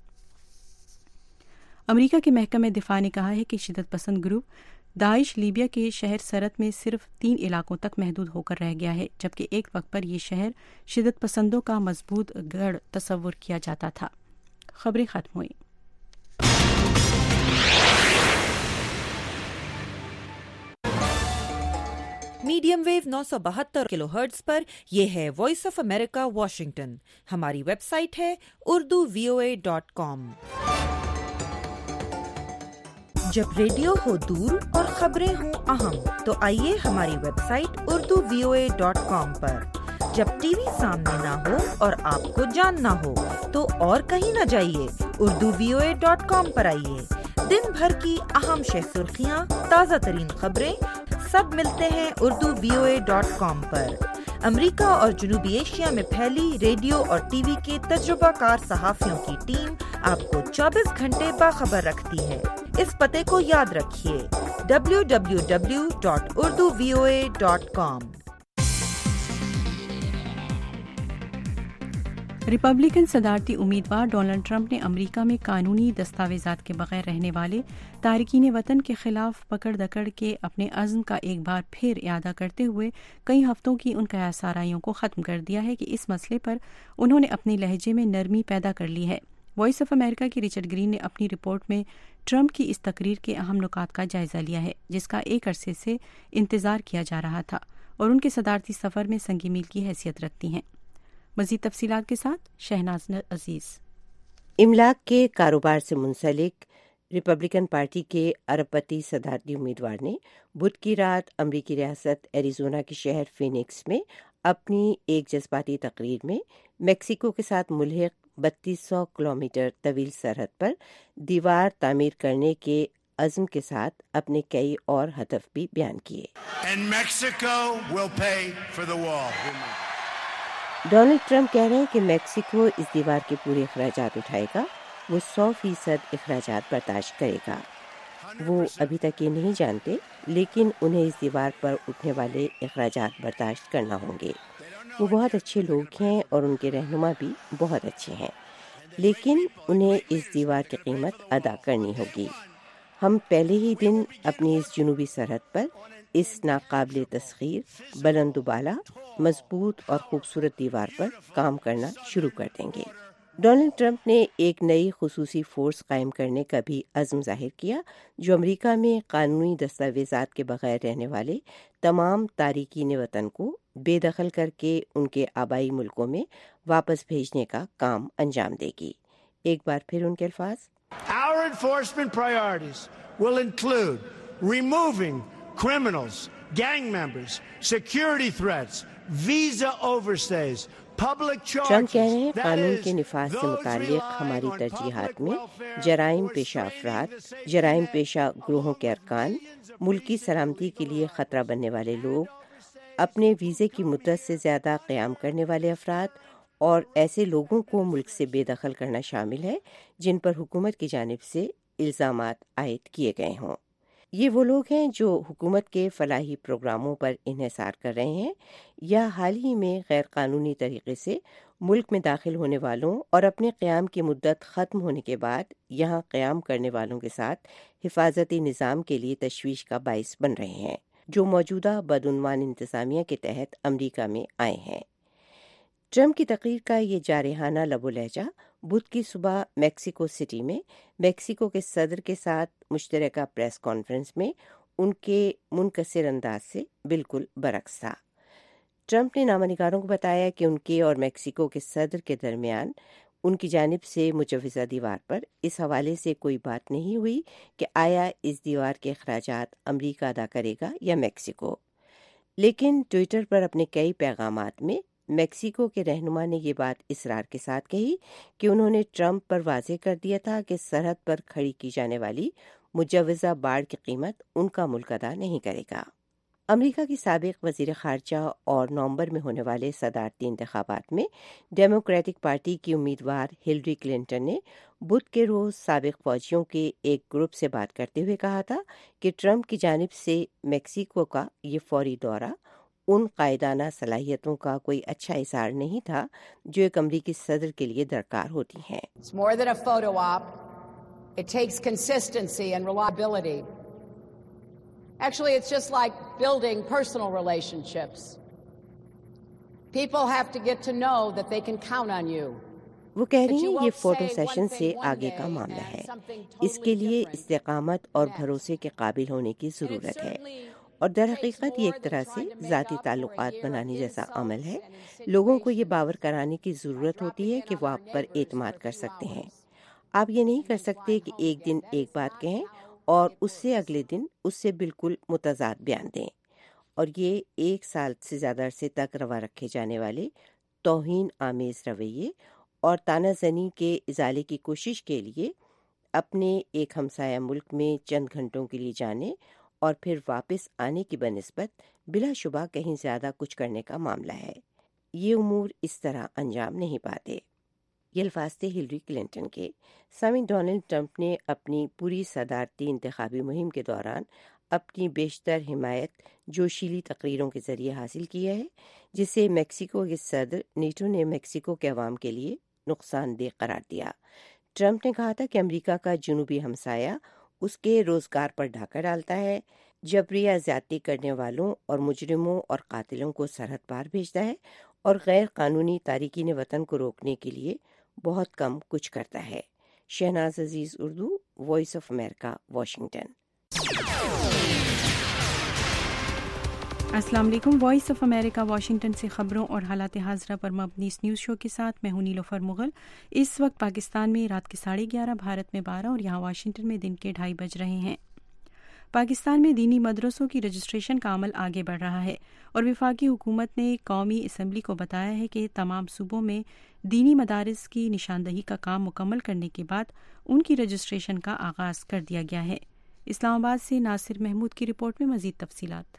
अमेरिका के महकमे दिफा ने कहा है कि शिदत पसंद ग्रुप दाइश लीबिया के शहर सरत में सिर्फ तीन इलाकों तक महदूद होकर रह गया है, जबकि एक वक्त पर यह शहर शिदत पसंदों का मजबूत गढ़ तस्वुर किया जाता था। खबरें खत्म हुई। मीडियम वेव नौ सौ बहत्तर किलो हर्ट्ज पर यह है वॉइस ऑफ अमेरिका वाशिंगटन। हमारी वेबसाइट है Urdu V O A dot com. जब रेडियो हो दूर और खबरें हों अहम, तो आइए हमारी website Urdu V O A dot com पर। जब टीवी सामने ना हो और आपको जानना हो, तो और कहीं न जाइए, Urdu V O A dot com पर आइए। दिन भर की अहम शह सुर्खियाँ, ताज़ा तरीन खबरें सब मिलते हैं Urdu V O A dot com पर। अमेरिका और जनूबी एशिया में फैली रेडियो और टीवी के तजुर्बाकार सहाफ़ियों की टीम आपको चौबीस घंटे बाखबर रखती है। इस पते को याद रखिए, W W W dot Urdu V O A dot com. Republican صدارتی امیدوار ڈونلڈ ٹرمپ نے امریکہ میں قانونی دستاویزات کے بغیر رہنے والے تارکین وطن کے خلاف پکڑ دکڑ کے اپنے عزم کا ایک بار پھر اعادہ کرتے ہوئے کئی ہفتوں کی ان قیاس آرائیوں کو ختم کر دیا ہے کہ اس مسئلے پر انہوں نے اپنے لہجے میں نرمی پیدا کر لی ہے۔ وائس آف امریکہ کی رچرڈ گرین نے اپنی رپورٹ میں ٹرمپ کی اس تقریر کے اہم نکات کا جائزہ لیا ہے، جس کا ایک عرصے سے انتظار کیا جا رہا تھا اور ان کے صدارتی سفر میں سنگی میل کی حیثیت رکھتی ہیں۔ مزید تفصیلات کے ساتھ شہناز عزیز۔ املاک کے کاروبار سے منسلک ریپبلکن پارٹی کے ارب پتی صدارتی امیدوار نے بدھ کی رات امریکی ریاست ایریزونا کے شہر فینکس میں اپنی ایک جذباتی تقریر میں میکسیکو کے ساتھ ملحق بتیس سو کلومیٹر طویل سرحد پر دیوار تعمیر کرنے کے عزم کے ساتھ اپنے کئی اور ہدف بھی بیان کیے۔ ڈونلڈ ٹرمپ کہہ رہے ہیں کہ میکسیکو اس دیوار کے پورے اخراجات اٹھائے گا، وہ سو فیصد اخراجات برداشت کرے گا۔ وہ ابھی تک یہ نہیں جانتے، لیکن انہیں اس دیوار پر اٹھنے والے اخراجات برداشت کرنا ہوں گے۔ وہ بہت اچھے لوگ ہیں اور ان کے رہنما بھی بہت اچھے ہیں، لیکن انہیں اس دیوار کی قیمت ادا کرنی ہوگی۔ ہم پہلے ہی دن اپنی اس جنوبی سرحد پر اس ناقابل تسخیر، بلند و بالا، مضبوط اور خوبصورت دیوار پر کام کرنا شروع کر دیں گے۔ ڈونلڈ ٹرمپ نے ایک نئی خصوصی فورس قائم کرنے کا بھی عزم ظاہر کیا، جو امریکہ میں قانونی دستاویزات کے بغیر رہنے والے تمام تارکین وطن کو بے دخل کر کے ان کے آبائی ملکوں میں واپس بھیجنے کا کام انجام دے گی۔ ایک بار پھر ان کے الفاظ: Our enforcement priorities will include removing criminals, gang members, security threats, visa overstays, Trump کہہ رہے ہیں قانون کے نفاذ سے متعلق ہماری ترجیحات میں جرائم پیشہ افراد، جرائم پیشہ گروہوں کے ارکان، ملکی سلامتی کے لیے خطرہ بننے والے لوگ، اپنے ویزے کی مدت سے زیادہ قیام کرنے والے افراد اور ایسے لوگوں کو ملک سے بے دخل کرنا شامل ہے جن پر حکومت کی جانب سے الزامات عائد کیے گئے ہوں۔ یہ وہ لوگ ہیں جو حکومت کے فلاحی پروگراموں پر انحصار کر رہے ہیں یا حال ہی میں غیر قانونی طریقے سے ملک میں داخل ہونے والوں اور اپنے قیام کی مدت ختم ہونے کے بعد یہاں قیام کرنے والوں کے ساتھ حفاظتی نظام کے لیے تشویش کا باعث بن رہے ہیں، جو موجودہ بدعنوان انتظامیہ کے تحت امریکہ میں آئے ہیں۔ ٹرمپ کی تقریر کا یہ جارحانہ لب و لہجہ بدھ کی صبح میکسیکو سٹی میں میکسیکو کے صدر کے ساتھ مشترکہ پریس کانفرنس میں ان کے منکسر انداز سے بالکل برعکس تھا۔ ٹرمپ نے نامہ نگاروں کو بتایا کہ ان کے اور میکسیکو کے صدر کے درمیان ان کی جانب سے مجوزہ دیوار پر اس حوالے سے کوئی بات نہیں ہوئی کہ آیا اس دیوار کے اخراجات امریکہ ادا کرے گا یا میکسیکو، لیکن ٹویٹر پر اپنے کئی پیغامات میں میکسیکو کے رہنما نے یہ بات اصرار کے ساتھ کہی کہ انہوں نے ٹرمپ پر واضح کر دیا تھا کہ سرحد پر کھڑی کی جانے والی مجوزہ باڑ کی قیمت ان کا ملک ادا نہیں کرے گا۔ امریکہ کی سابق وزیر خارجہ اور نومبر میں ہونے والے صدارتی انتخابات میں ڈیموکریٹک پارٹی کی امیدوار ہلری کلنٹن نے بدھ کے روز سابق فوجیوں کے ایک گروپ سے بات کرتے ہوئے کہا تھا کہ ٹرمپ کی جانب سے میکسیکو کا یہ فوری دورہ ان قائدانہ صلاحیتوں کا کوئی اچھا اظہار نہیں تھا جو ایک امریکی صدر کے لیے درکار ہوتی ہیں۔ It's more than a photo op. It takes consistency and reliability. Actually, it's just like building personal relationships. People have to get to know that they can count on you. وہ کہہ رہی ہیں یہ فوٹو سیشن سے آگے کا معاملہ ہے، اس کے لیے استقامت اور بھروسے کے قابل ہونے کی ضرورت ہے، اور در حقیقت یہ ایک طرح سے ذاتی تعلقات بنانے جیسا عمل ہے۔ لوگوں کو یہ باور کرانے کی ضرورت ہوتی ہے کہ وہ آپ پر اعتماد کر سکتے ہیں۔ آپ یہ نہیں کر سکتے کہ ایک دن ایک بات کہیں اور اس سے اگلے دن اس سے بالکل متضاد بیان دیں، اور یہ ایک سال سے زیادہ عرصے تک روا رکھے جانے والے توہین آمیز رویے اور تانہ زنی کے ازالے کی کوشش کے لیے اپنے ایک ہمسایہ ملک میں چند گھنٹوں کے لیے جانے اور پھر واپس آنے کی بنسبت بلا شبہ کہیں زیادہ کچھ کرنے کا معاملہ ہے۔ یہ امور اس طرح انجام نہیں پاتے۔ یہ الفاظ تھے ہلری کلنٹن کے۔ سامعین، ڈونلڈ ٹرمپ نے اپنی پوری صدارتی انتخابی مہم کے دوران اپنی بیشتر حمایت جوشیلی تقریروں کے ذریعے حاصل کیا ہے، جسے میکسیکو کے صدر نیٹو نے میکسیکو کے عوام کے لیے نقصان دہ قرار دیا۔ ٹرمپ نے کہا تھا کہ امریکہ کا جنوبی ہمسایہ اس کے روزگار پر ڈھاکہ ڈالتا ہے، جبریہ زیادتی کرنے والوں اور مجرموں اور قاتلوں کو سرحد پار بھیجتا ہے اور غیر قانونی تارکین وطن کو روکنے کے لیے بہت کم کچھ کرتا ہے۔ Shahnaz Aziz, Urdu, voice of America, Washington. السلام علیکم۔ وائس آف امریکہ واشنگٹن سے خبروں اور حالات حاضرہ پر مبنی اس نیوز شو کے ساتھ میں ہوں نیلوفر مغل۔ اس وقت پاکستان میں رات کے ساڑھے گیارہ، بھارت میں بارہ اور یہاں واشنگٹن میں دن کے ڈھائی بج رہے ہیں۔ پاکستان میں دینی مدرسوں کی رجسٹریشن کا عمل آگے بڑھ رہا ہے اور وفاقی حکومت نے قومی اسمبلی کو بتایا ہے کہ تمام صوبوں میں دینی مدارس کی نشاندہی کا کام مکمل کرنے کے بعد ان کی رجسٹریشن کا آغاز کر دیا گیا ہے۔ اسلام آباد سے ناصر محمود کی رپورٹ میں مزید تفصیلات۔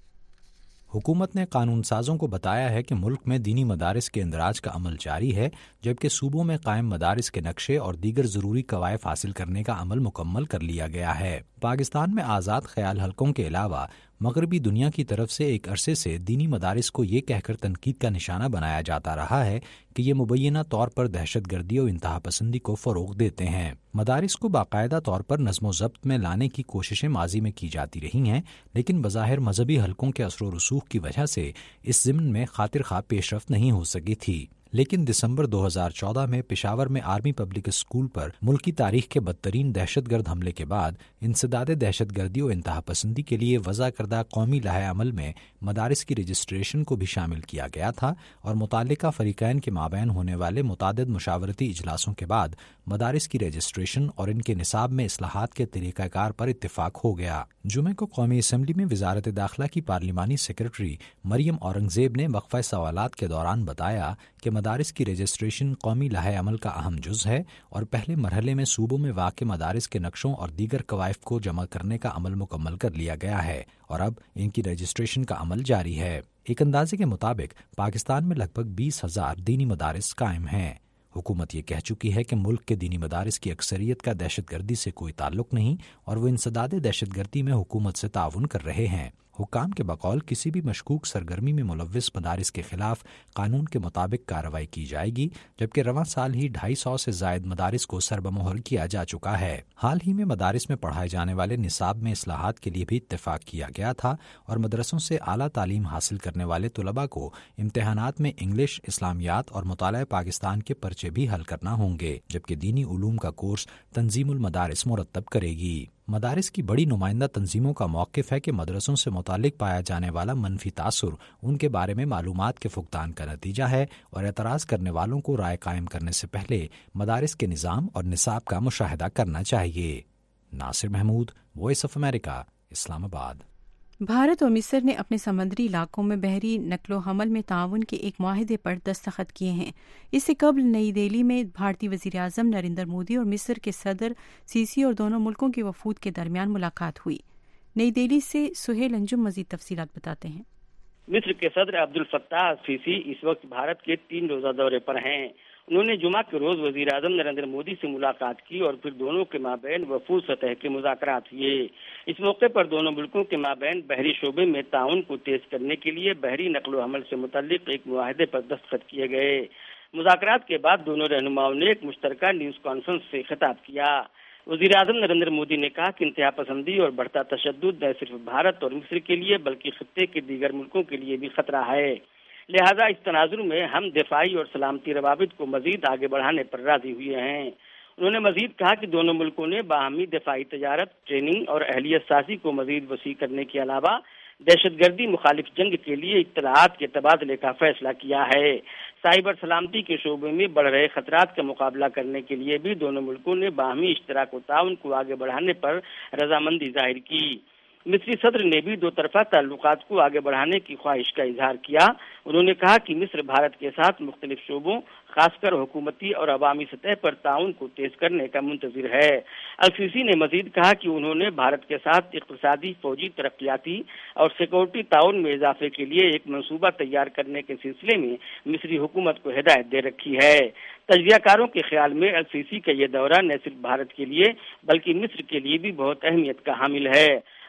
حکومت نے قانون سازوں کو بتایا ہے کہ ملک میں دینی مدارس کے اندراج کا عمل جاری ہے، جبکہ صوبوں میں قائم مدارس کے نقشے اور دیگر ضروری قوائف حاصل کرنے کا عمل مکمل کر لیا گیا ہے۔ پاکستان میں آزاد خیال حلقوں کے علاوہ مغربی دنیا کی طرف سے ایک عرصے سے دینی مدارس کو یہ کہہ کر تنقید کا نشانہ بنایا جاتا رہا ہے کہ یہ مبینہ طور پر دہشت گردی اور انتہا پسندی کو فروغ دیتے ہیں۔ مدارس کو باقاعدہ طور پر نظم و ضبط میں لانے کی کوششیں ماضی میں کی جاتی رہی ہیں، لیکن بظاہر مذہبی حلقوں کے اثر و رسوخ کی وجہ سے اس ضمن میں خاطر خواہ پیش رفت نہیں ہو سکی تھی۔ لیکن دسمبر دو ہزار چودہ میں پشاور میں آرمی پبلک اسکول پر ملکی تاریخ کے بدترین دہشت گرد حملے کے بعد انسداد دہشت گردی و انتہا پسندی کے لیے وضع کردہ قومی لائحہ عمل میں مدارس کی رجسٹریشن کو بھی شامل کیا گیا تھا اور متعلقہ فریقین کے مابین ہونے والے متعدد مشاورتی اجلاسوں کے بعد مدارس کی رجسٹریشن اور ان کے نصاب میں اصلاحات کے طریقہ کار پر اتفاق ہو گیا۔ جمعے کو قومی اسمبلی میں وزارت داخلہ کی پارلیمانی سیکرٹری مریم اورنگزیب نے وقفہ سوالات کے دوران بتایا کہ مدارس کی رجسٹریشن قومی لائحہ عمل کا اہم جز ہے اور پہلے مرحلے میں صوبوں میں واقع مدارس کے نقشوں اور دیگر قوائف کو جمع کرنے کا عمل مکمل کر لیا گیا ہے اور اب ان کی رجسٹریشن کا عمل جاری ہے۔ ایک اندازے کے مطابق پاکستان میں لگ بھگ بیس ہزار دینی مدارس قائم ہیں۔ حکومت یہ کہہ چکی ہے کہ ملک کے دینی مدارس کی اکثریت کا دہشت گردی سے کوئی تعلق نہیں اور وہ انسداد دہشت گردی میں حکومت سے تعاون کر رہے ہیں۔ حکام کے بقول کسی بھی مشکوک سرگرمی میں ملوث مدارس کے خلاف قانون کے مطابق کارروائی کی جائے گی، جبکہ رواں سال ہی ڈھائی سو سے زائد مدارس کو سربمہر کیا جا چکا ہے۔ حال ہی میں مدارس میں پڑھائے جانے والے نصاب میں اصلاحات کے لیے بھی اتفاق کیا گیا تھا اور مدرسوں سے اعلیٰ تعلیم حاصل کرنے والے طلباء کو امتحانات میں انگلش، اسلامیات اور مطالعہ پاکستان کے پرچے بھی حل کرنا ہوں گے، جبکہ دینی علوم کا کورس تنظیم المدارس مرتب کرے گی۔ مدارس کی بڑی نمائندہ تنظیموں کا موقف ہے کہ مدرسوں سے متعلق پایا جانے والا منفی تاثر ان کے بارے میں معلومات کے فقدان کا نتیجہ ہے اور اعتراض کرنے والوں کو رائے قائم کرنے سے پہلے مدارس کے نظام اور نصاب کا مشاہدہ کرنا چاہیے۔ Nasir Mahmood, voice of America, Islamabad. Bharat اور مصر نے اپنے سمندری علاقوں میں بحری نقل و حمل میں تعاون کے ایک معاہدے پر دستخط کیے ہیں۔ اس سے قبل نئی دہلی میں بھارتی وزیر اعظم نریندر مودی اور مصر کے صدر سیسی اور دونوں ملکوں کے وفود کے درمیان ملاقات ہوئی۔ نئی دہلی سے سہیل انجم مزید تفصیلات بتاتے ہیں۔ مصر کے صدر عبد الفتاح السیسی اس وقت بھارت کے تین روزہ دورے پر ہیں۔ انہوں نے جمعہ کے روز وزیر اعظم نریندر مودی سے ملاقات کی اور پھر دونوں کے مابین وفود سطح کے مذاکرات ہوئے۔ اس موقع پر دونوں ملکوں کے مابین بحری شعبے میں تعاون کو تیز کرنے کے لیے بحری نقل و حمل سے متعلق ایک معاہدے پر دستخط کیے گئے۔ مذاکرات کے بعد دونوں رہنماؤں نے ایک مشترکہ نیوز کانفرنس سے خطاب کیا۔ وزیر اعظم نریندر مودی نے کہا کہ انتہا پسندی اور بڑھتا تشدد نہ صرف بھارت اور مصر کے لیے بلکہ خطے کے دیگر ملکوں کے لیے بھی خطرہ ہے، لہذا اس تناظر میں ہم دفاعی اور سلامتی روابط کو مزید آگے بڑھانے پر راضی ہوئے ہیں۔ انہوں نے مزید کہا کہ دونوں ملکوں نے باہمی دفاعی تجارت، ٹریننگ اور اہلیت سازی کو مزید وسیع کرنے کے علاوہ دہشت گردی مخالف جنگ کے لیے اطلاعات کے تبادلے کا فیصلہ کیا ہے۔ سائبر سلامتی کے شعبے میں بڑھ رہے خطرات کا مقابلہ کرنے کے لیے بھی دونوں ملکوں نے باہمی اشتراک و تعاون کو آگے بڑھانے پر رضامندی ظاہر کی۔ مصری صدر نے بھی دو طرفہ تعلقات کو آگے بڑھانے کی خواہش کا اظہار کیا۔ انہوں نے کہا کہ مصر بھارت کے ساتھ مختلف شعبوں، خاص کر حکومتی اور عوامی سطح پر تعاون کو تیز کرنے کا منتظر ہے۔ السیسی نے مزید کہا کہ انہوں نے بھارت کے ساتھ اقتصادی، فوجی، ترقیاتی اور سیکورٹی تعاون میں اضافے کے لیے ایک منصوبہ تیار کرنے کے سلسلے میں مصری حکومت کو ہدایت دے رکھی ہے۔ تجزیہ کاروں کے خیال میں السیسی کا یہ دورہ نہ صرف بھارت کے لیے بلکہ مصر کے لیے بھی بہت اہمیت کا حامل ہے۔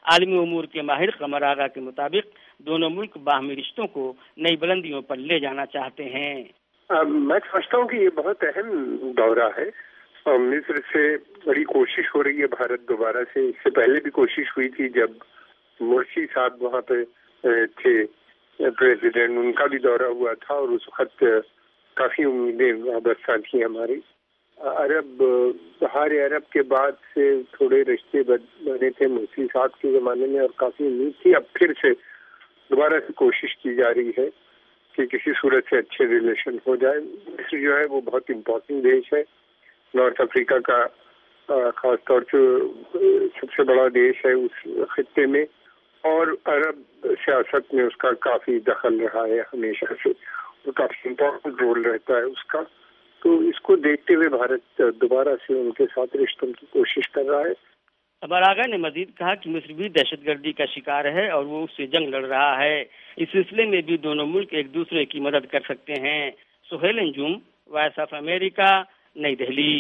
عالمی امور کے ماہر قمر آغا کے مطابق دونوں ملک باہمی رشتوں کو نئی بلندیوں پر لے جانا چاہتے ہیں۔ میں سمجھتا ہوں کہ یہ بہت اہم دورہ ہے۔ مصر سے بڑی کوشش ہو رہی ہے بھارت دوبارہ سے، اس سے پہلے بھی کوشش ہوئی تھی جب مرسی صاحب وہاں پہ تھے پریزیڈنٹ، ان کا بھی دورہ ہوا تھا اور اس وقت کافی امیدیں وابستہ تھیں ہماری۔ عرب بہار عرب کے بعد سے تھوڑے رشتے بنے تھے مرسی صاحب کے زمانے میں اور کافی امید تھی، اب پھر سے دوبارہ سے کوشش کی جا رہی ہے کہ کسی صورت سے اچھے ریلیشن ہو جائے۔ مصر جو ہے وہ بہت امپورٹنٹ دیش ہے، نارتھ افریقہ کا خاص طور سے سب سے بڑا دیش ہے اس خطے میں، اور عرب سیاست میں اس کا کافی دخل رہا ہے ہمیشہ سے، اور کافی امپورٹنٹ رول رہتا ہے اس کا۔ تو اس کو دیکھتے ہوئے بھارت دوبارہ سے ان کے ساتھ رشتوں کی کوشش کر رہا ہے۔ قمر آغا نے مزید کہا کہ مصر بھی دہشت گردی کا شکار ہے اور وہ اس سے جنگ لڑ رہا ہے، اس سلسلے میں بھی دونوں ملک ایک دوسرے کی مدد کر سکتے ہیں۔ Sohail Anjum, voice of America, نئی دہلی۔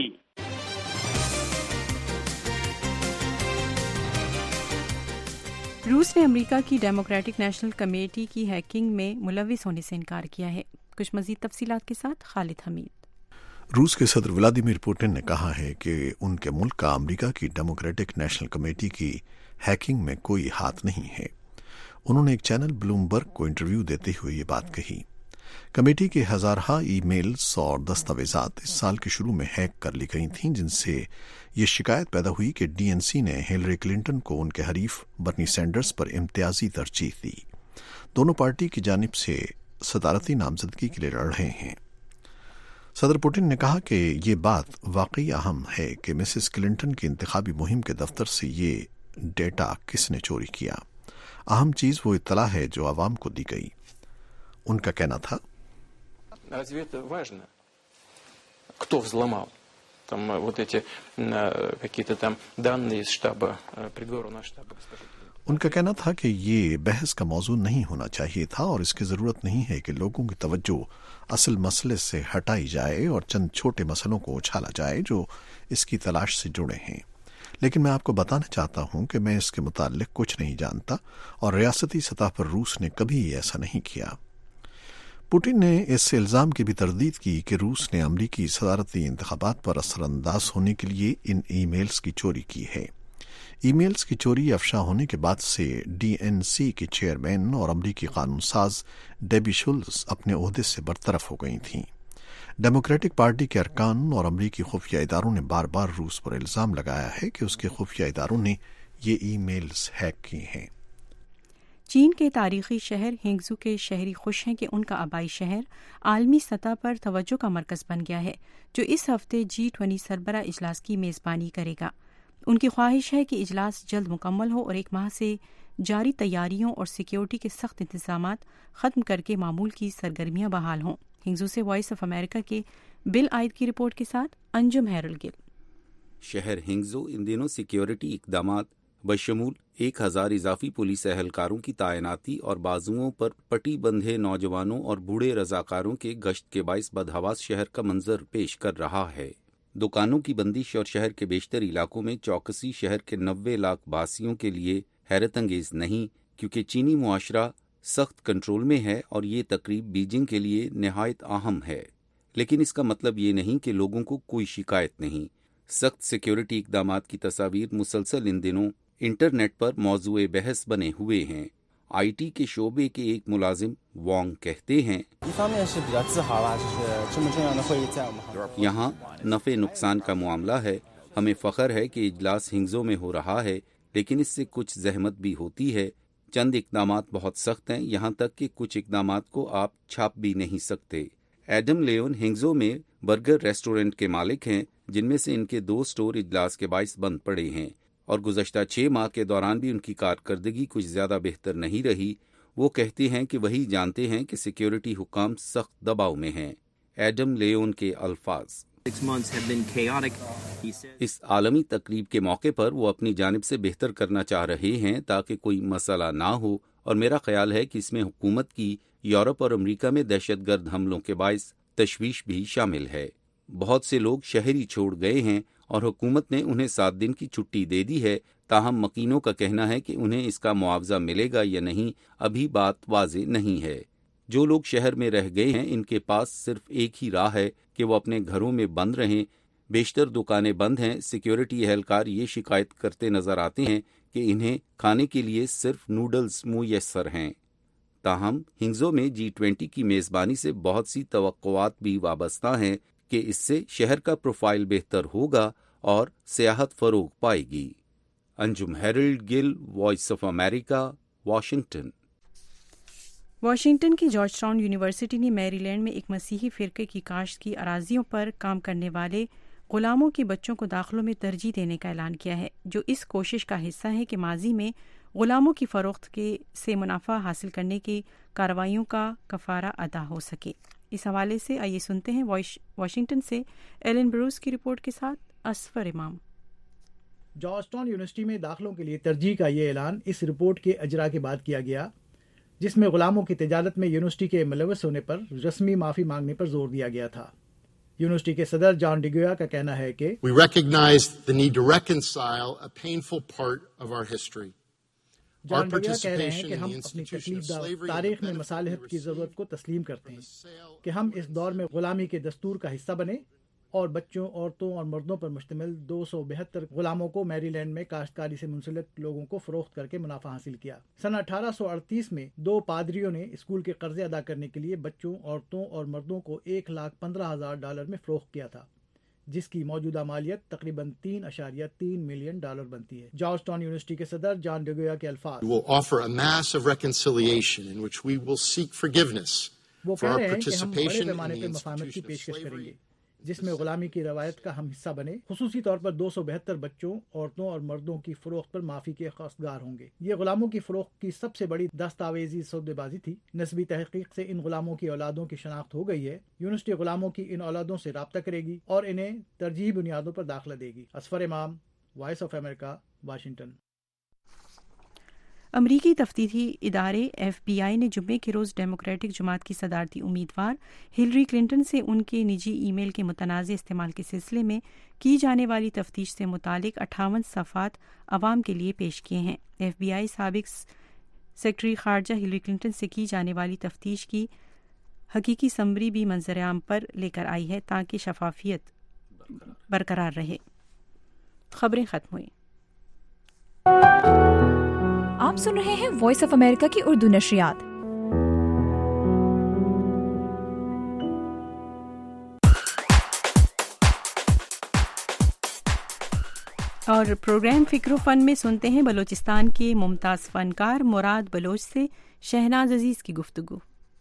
روس نے امریکہ کی ڈیموکریٹک نیشنل کمیٹی کی ہیکنگ میں ملوث ہونے سے انکار کیا ہے۔ کچھ مزید تفصیلات کے ساتھ خالد حمید۔ روس کے صدر ولادیمیر پوٹن نے کہا ہے کہ ان کے ملک کا امریکہ کی ڈیموکریٹک نیشنل کمیٹی کی ہیکنگ میں کوئی ہاتھ نہیں ہے۔ انہوں نے ایک چینل بلومبرگ کو انٹرویو دیتے ہوئے یہ بات کہی۔ کمیٹی کے ہزارہ ای میلز اور دستاویزات اس سال کے شروع میں ہیک کر لی گئی تھیں، جن سے یہ شکایت پیدا ہوئی کہ ڈی این سی نے ہیلری کلنٹن کو ان کے حریف برنی سینڈرز پر امتیازی ترجیح دی۔ دونوں پارٹی کی جانب سے صدارتی نامزدگی کے لیے لڑ رہے ہیں۔ صدر پوٹن نے کہا کہ یہ بات واقعی اہم ہے کہ مسز کلنٹن کی انتخابی مہم کے دفتر سے یہ ڈیٹا کس نے چوری کیا۔ اہم چیز وہ اطلاع ہے جو عوام کو دی گئی۔ ان کا کہنا تھا، кто взломал там вот эти какие-то там данные из штаба предвыборного штаба. ان کا کہنا تھا کہ یہ بحث کا موضوع نہیں ہونا چاہیے تھا اور اس کی ضرورت نہیں ہے کہ لوگوں کی توجہ اصل مسئلے سے ہٹائی جائے اور چند چھوٹے مسئلوں کو اچھالا جائے جو اس کی تلاش سے جڑے ہیں۔ لیکن میں آپ کو بتانا چاہتا ہوں کہ میں اس کے متعلق کچھ نہیں جانتا اور ریاستی سطح پر روس نے کبھی ایسا نہیں کیا۔ پوٹن نے اس الزام کی بھی تردید کی کہ روس نے امریکی صدارتی انتخابات پر اثر انداز ہونے کے لیے ان ای میلز کی چوری کی ہے۔ ای میلز کی چوری افشا ہونے کے بعد سے ڈی این سی کے چیئرمین اور امریکی قانون ساز ڈیبی شولز اپنے عہدے سے برطرف ہو گئی تھیں۔ ڈیموکریٹک پارٹی کے ارکان اور امریکی خفیہ اداروں نے بار بار روس پر الزام لگایا ہے کہ اس کے خفیہ اداروں نے یہ ای میلز ہیک کیے ہیں۔ چین کے تاریخی شہر ہنگزو کے شہری خوش ہیں کہ ان کا آبائی شہر عالمی سطح پر توجہ کا مرکز بن گیا ہے، جو اس ہفتے جی ٹوئنٹی سربراہ اجلاس کی میزبانی کرے گا۔ ان کی خواہش ہے کہ اجلاس جلد مکمل ہو اور ایک ماہ سے جاری تیاریوں اور سیکیورٹی کے سخت انتظامات ختم کر کے معمول کی سرگرمیاں بحال ہوں۔ ہنگزو سے وائس آف امریکہ کے بل عائد کی رپورٹ کے ساتھ انجم ہیرل گل۔ شہر ہنگزو ان دنوں سیکیورٹی اقدامات بشمول ایک ہزار اضافی پولیس اہلکاروں کی تعیناتی اور بازوؤں پر پٹی بندھے نوجوانوں اور بوڑھے رضاکاروں کے گشت کے باعث بدحواس شہر کا منظر پیش کر رہا ہے۔ دکانوں کی بندش اور شہر کے بیشتر علاقوں میں چوکسی شہر کے نوے لاکھ باسیوں کے لیے حیرت انگیز نہیں، کیونکہ چینی معاشرہ سخت کنٹرول میں ہے اور یہ تقریب بیجنگ کے لیے نہایت اہم ہے۔ لیکن اس کا مطلب یہ نہیں کہ لوگوں کو کوئی شکایت نہیں۔ سخت سیکیورٹی اقدامات کی تصاویر مسلسل ان دنوں انٹرنیٹ پر موضوع بحث بنے ہوئے ہیں۔ آئی ٹی کے شعبے کے ایک ملازم وانگ کہتے ہیں، یہاں نفع نقصان کا معاملہ ہے۔ ہمیں فخر ہے کہ اجلاس ہنگزو میں ہو رہا ہے، لیکن اس سے کچھ زحمت بھی ہوتی ہے۔ چند اقدامات بہت سخت ہیں، یہاں تک کہ کچھ اقدامات کو آپ چھاپ بھی نہیں سکتے۔ ایڈم لیون ہنگزو میں برگر ریسٹورنٹ کے مالک ہیں، جن میں سے ان کے دو سٹور اجلاس کے باعث بند پڑے ہیں، اور گزشتہ چھ ماہ کے دوران بھی ان کی کارکردگی کچھ زیادہ بہتر نہیں رہی۔ وہ کہتے ہیں کہ وہی جانتے ہیں کہ سیکیورٹی حکام سخت دباؤ میں ہیں۔ ایڈم لیون کے الفاظ، اس عالمی تقریب کے موقع پر وہ اپنی جانب سے بہتر کرنا چاہ رہے ہیں تاکہ کوئی مسئلہ نہ ہو، اور میرا خیال ہے کہ اس میں حکومت کی یورپ اور امریکہ میں دہشت گرد حملوں کے باعث تشویش بھی شامل ہے۔ بہت سے لوگ شہر ہی چھوڑ گئے ہیں اور حکومت نے انہیں سات دن کی چھٹی دے دی ہے تاہم مکینوں کا کہنا ہے کہ انہیں اس کا معاوضہ ملے گا یا نہیں ابھی بات واضح نہیں ہے۔ جو لوگ شہر میں رہ گئے ہیں ان کے پاس صرف ایک ہی راہ ہے کہ وہ اپنے گھروں میں بند رہیں۔ بیشتر دکانیں بند ہیں۔ سیکیورٹی اہلکار یہ شکایت کرتے نظر آتے ہیں کہ انہیں کھانے کے لیے صرف نوڈلز میسر ہیں۔ تاہم ہنگزو میں جی ٹوینٹی کی میزبانی سے بہت سی توقعات بھی وابستہ ہیں کہ اس سے شہر کا پروفائل بہتر ہوگا اور سیاحت فروغ پائے گی۔ Anjum Harold Gill, voice of America, Washington. Washington کی جارج ٹاؤن یونیورسٹی نے میری لینڈ میں ایک مسیحی فرقے کی کاشت کی اراضیوں پر کام کرنے والے غلاموں کے بچوں کو داخلوں میں ترجیح دینے کا اعلان کیا ہے، جو اس کوشش کا حصہ ہے کہ ماضی میں غلاموں کی فروخت کے سے منافع حاصل کرنے کی کارروائیوں کا کفارہ ادا ہو سکے۔ اس حوالے سے آئیے سنتے ہیں واشنگٹن سے ایلن بروس کی رپورٹ کے ساتھ اسفر امام۔ جارج ٹاؤن یونیورسٹی میں داخلوں کے لیے ترجیح کا یہ اعلان اس رپورٹ کے اجرا کے بعد کیا گیا، جس میں غلاموں کی تجارت میں یونیورسٹی کے ملوث ہونے پر رسمی معافی مانگنے پر زور دیا گیا تھا۔ یونیورسٹی کے صدر جان ڈیگویا کا کہنا ہے کہ We recognize the need to reconcile a painful part of our history. جان ڈیگویا کہہ رہے ہیں کہ ہم اپنی تکلیف دہ تاریخ میں مصالحت کی ضرورت کو تسلیم کرتے ہیں کہ ہم اس دور میں غلامی کے دستور کا حصہ بنے اور بچوں، عورتوں اور مردوں پر مشتمل دو سو بہتر غلاموں کو میری لینڈ میں کاشتکاری سے منسلک لوگوں کو فروخت کر کے منافع حاصل کیا۔ سن اٹھارہ سو اڑتیس میں دو پادریوں نے اسکول کے قرضے ادا کرنے کے لیے بچوں، عورتوں اور مردوں کو ایک لاکھ پندرہ ہزار ڈالر میں فروخت کیا تھا، جس کی موجودہ مالیت تقریباً تین اشاریہ تین ملین ڈالر بنتی ہے۔ جارج ٹاؤن یونیورسٹی کے صدر جان ڈیگویا کے الفاظ، We will offer a massive reconciliation in which we will seek forgiveness وہ for کہہ our رہے ہیں کہ ہم بڑے participation پیمانے in پر the مفاہمت کی institution of پیشکش کریں گے slavery. جس میں غلامی کی روایت کا ہم حصہ بنے، خصوصی طور پر دو سو بہتر بچوں، عورتوں اور مردوں کی فروخت پر معافی کے خواستگار ہوں گے۔ یہ غلاموں کی فروخت کی سب سے بڑی دستاویزی سودے بازی تھی۔ نسبی تحقیق سے ان غلاموں کی اولادوں کی شناخت ہو گئی ہے۔ یونیورسٹی غلاموں کی ان اولادوں سے رابطہ کرے گی اور انہیں ترجیحی بنیادوں پر داخلہ دے گی۔ اسفر امام، وائس آف امریکہ، واشنگٹن۔ امریکی تفتیشی ادارے ایف بی آئی نے جمعے کے روز ڈیموکریٹک جماعت کی صدارتی امیدوار ہلری کلنٹن سے ان کے نجی ای میل کے متنازع استعمال کے سلسلے میں کی جانے والی تفتیش سے متعلق اٹھاون صفحات عوام کے لیے پیش کیے ہیں۔ ایف بی آئی سابق سیکرٹری خارجہ ہلری کلنٹن سے کی جانے والی تفتیش کی حقیقی سمری بھی منظر عام پر لے کر آئی ہے تاکہ شفافیت برقرار رہے۔ خبریں ختم ہوئیں۔ آپ سن رہے ہیں وائس آف امریکہ کی اردو نشریات۔ اور پروگرام فکر و فن میں سنتے ہیں بلوچستان کے ممتاز فنکار مراد بلوچ سے شہناز عزیز کی گفتگو۔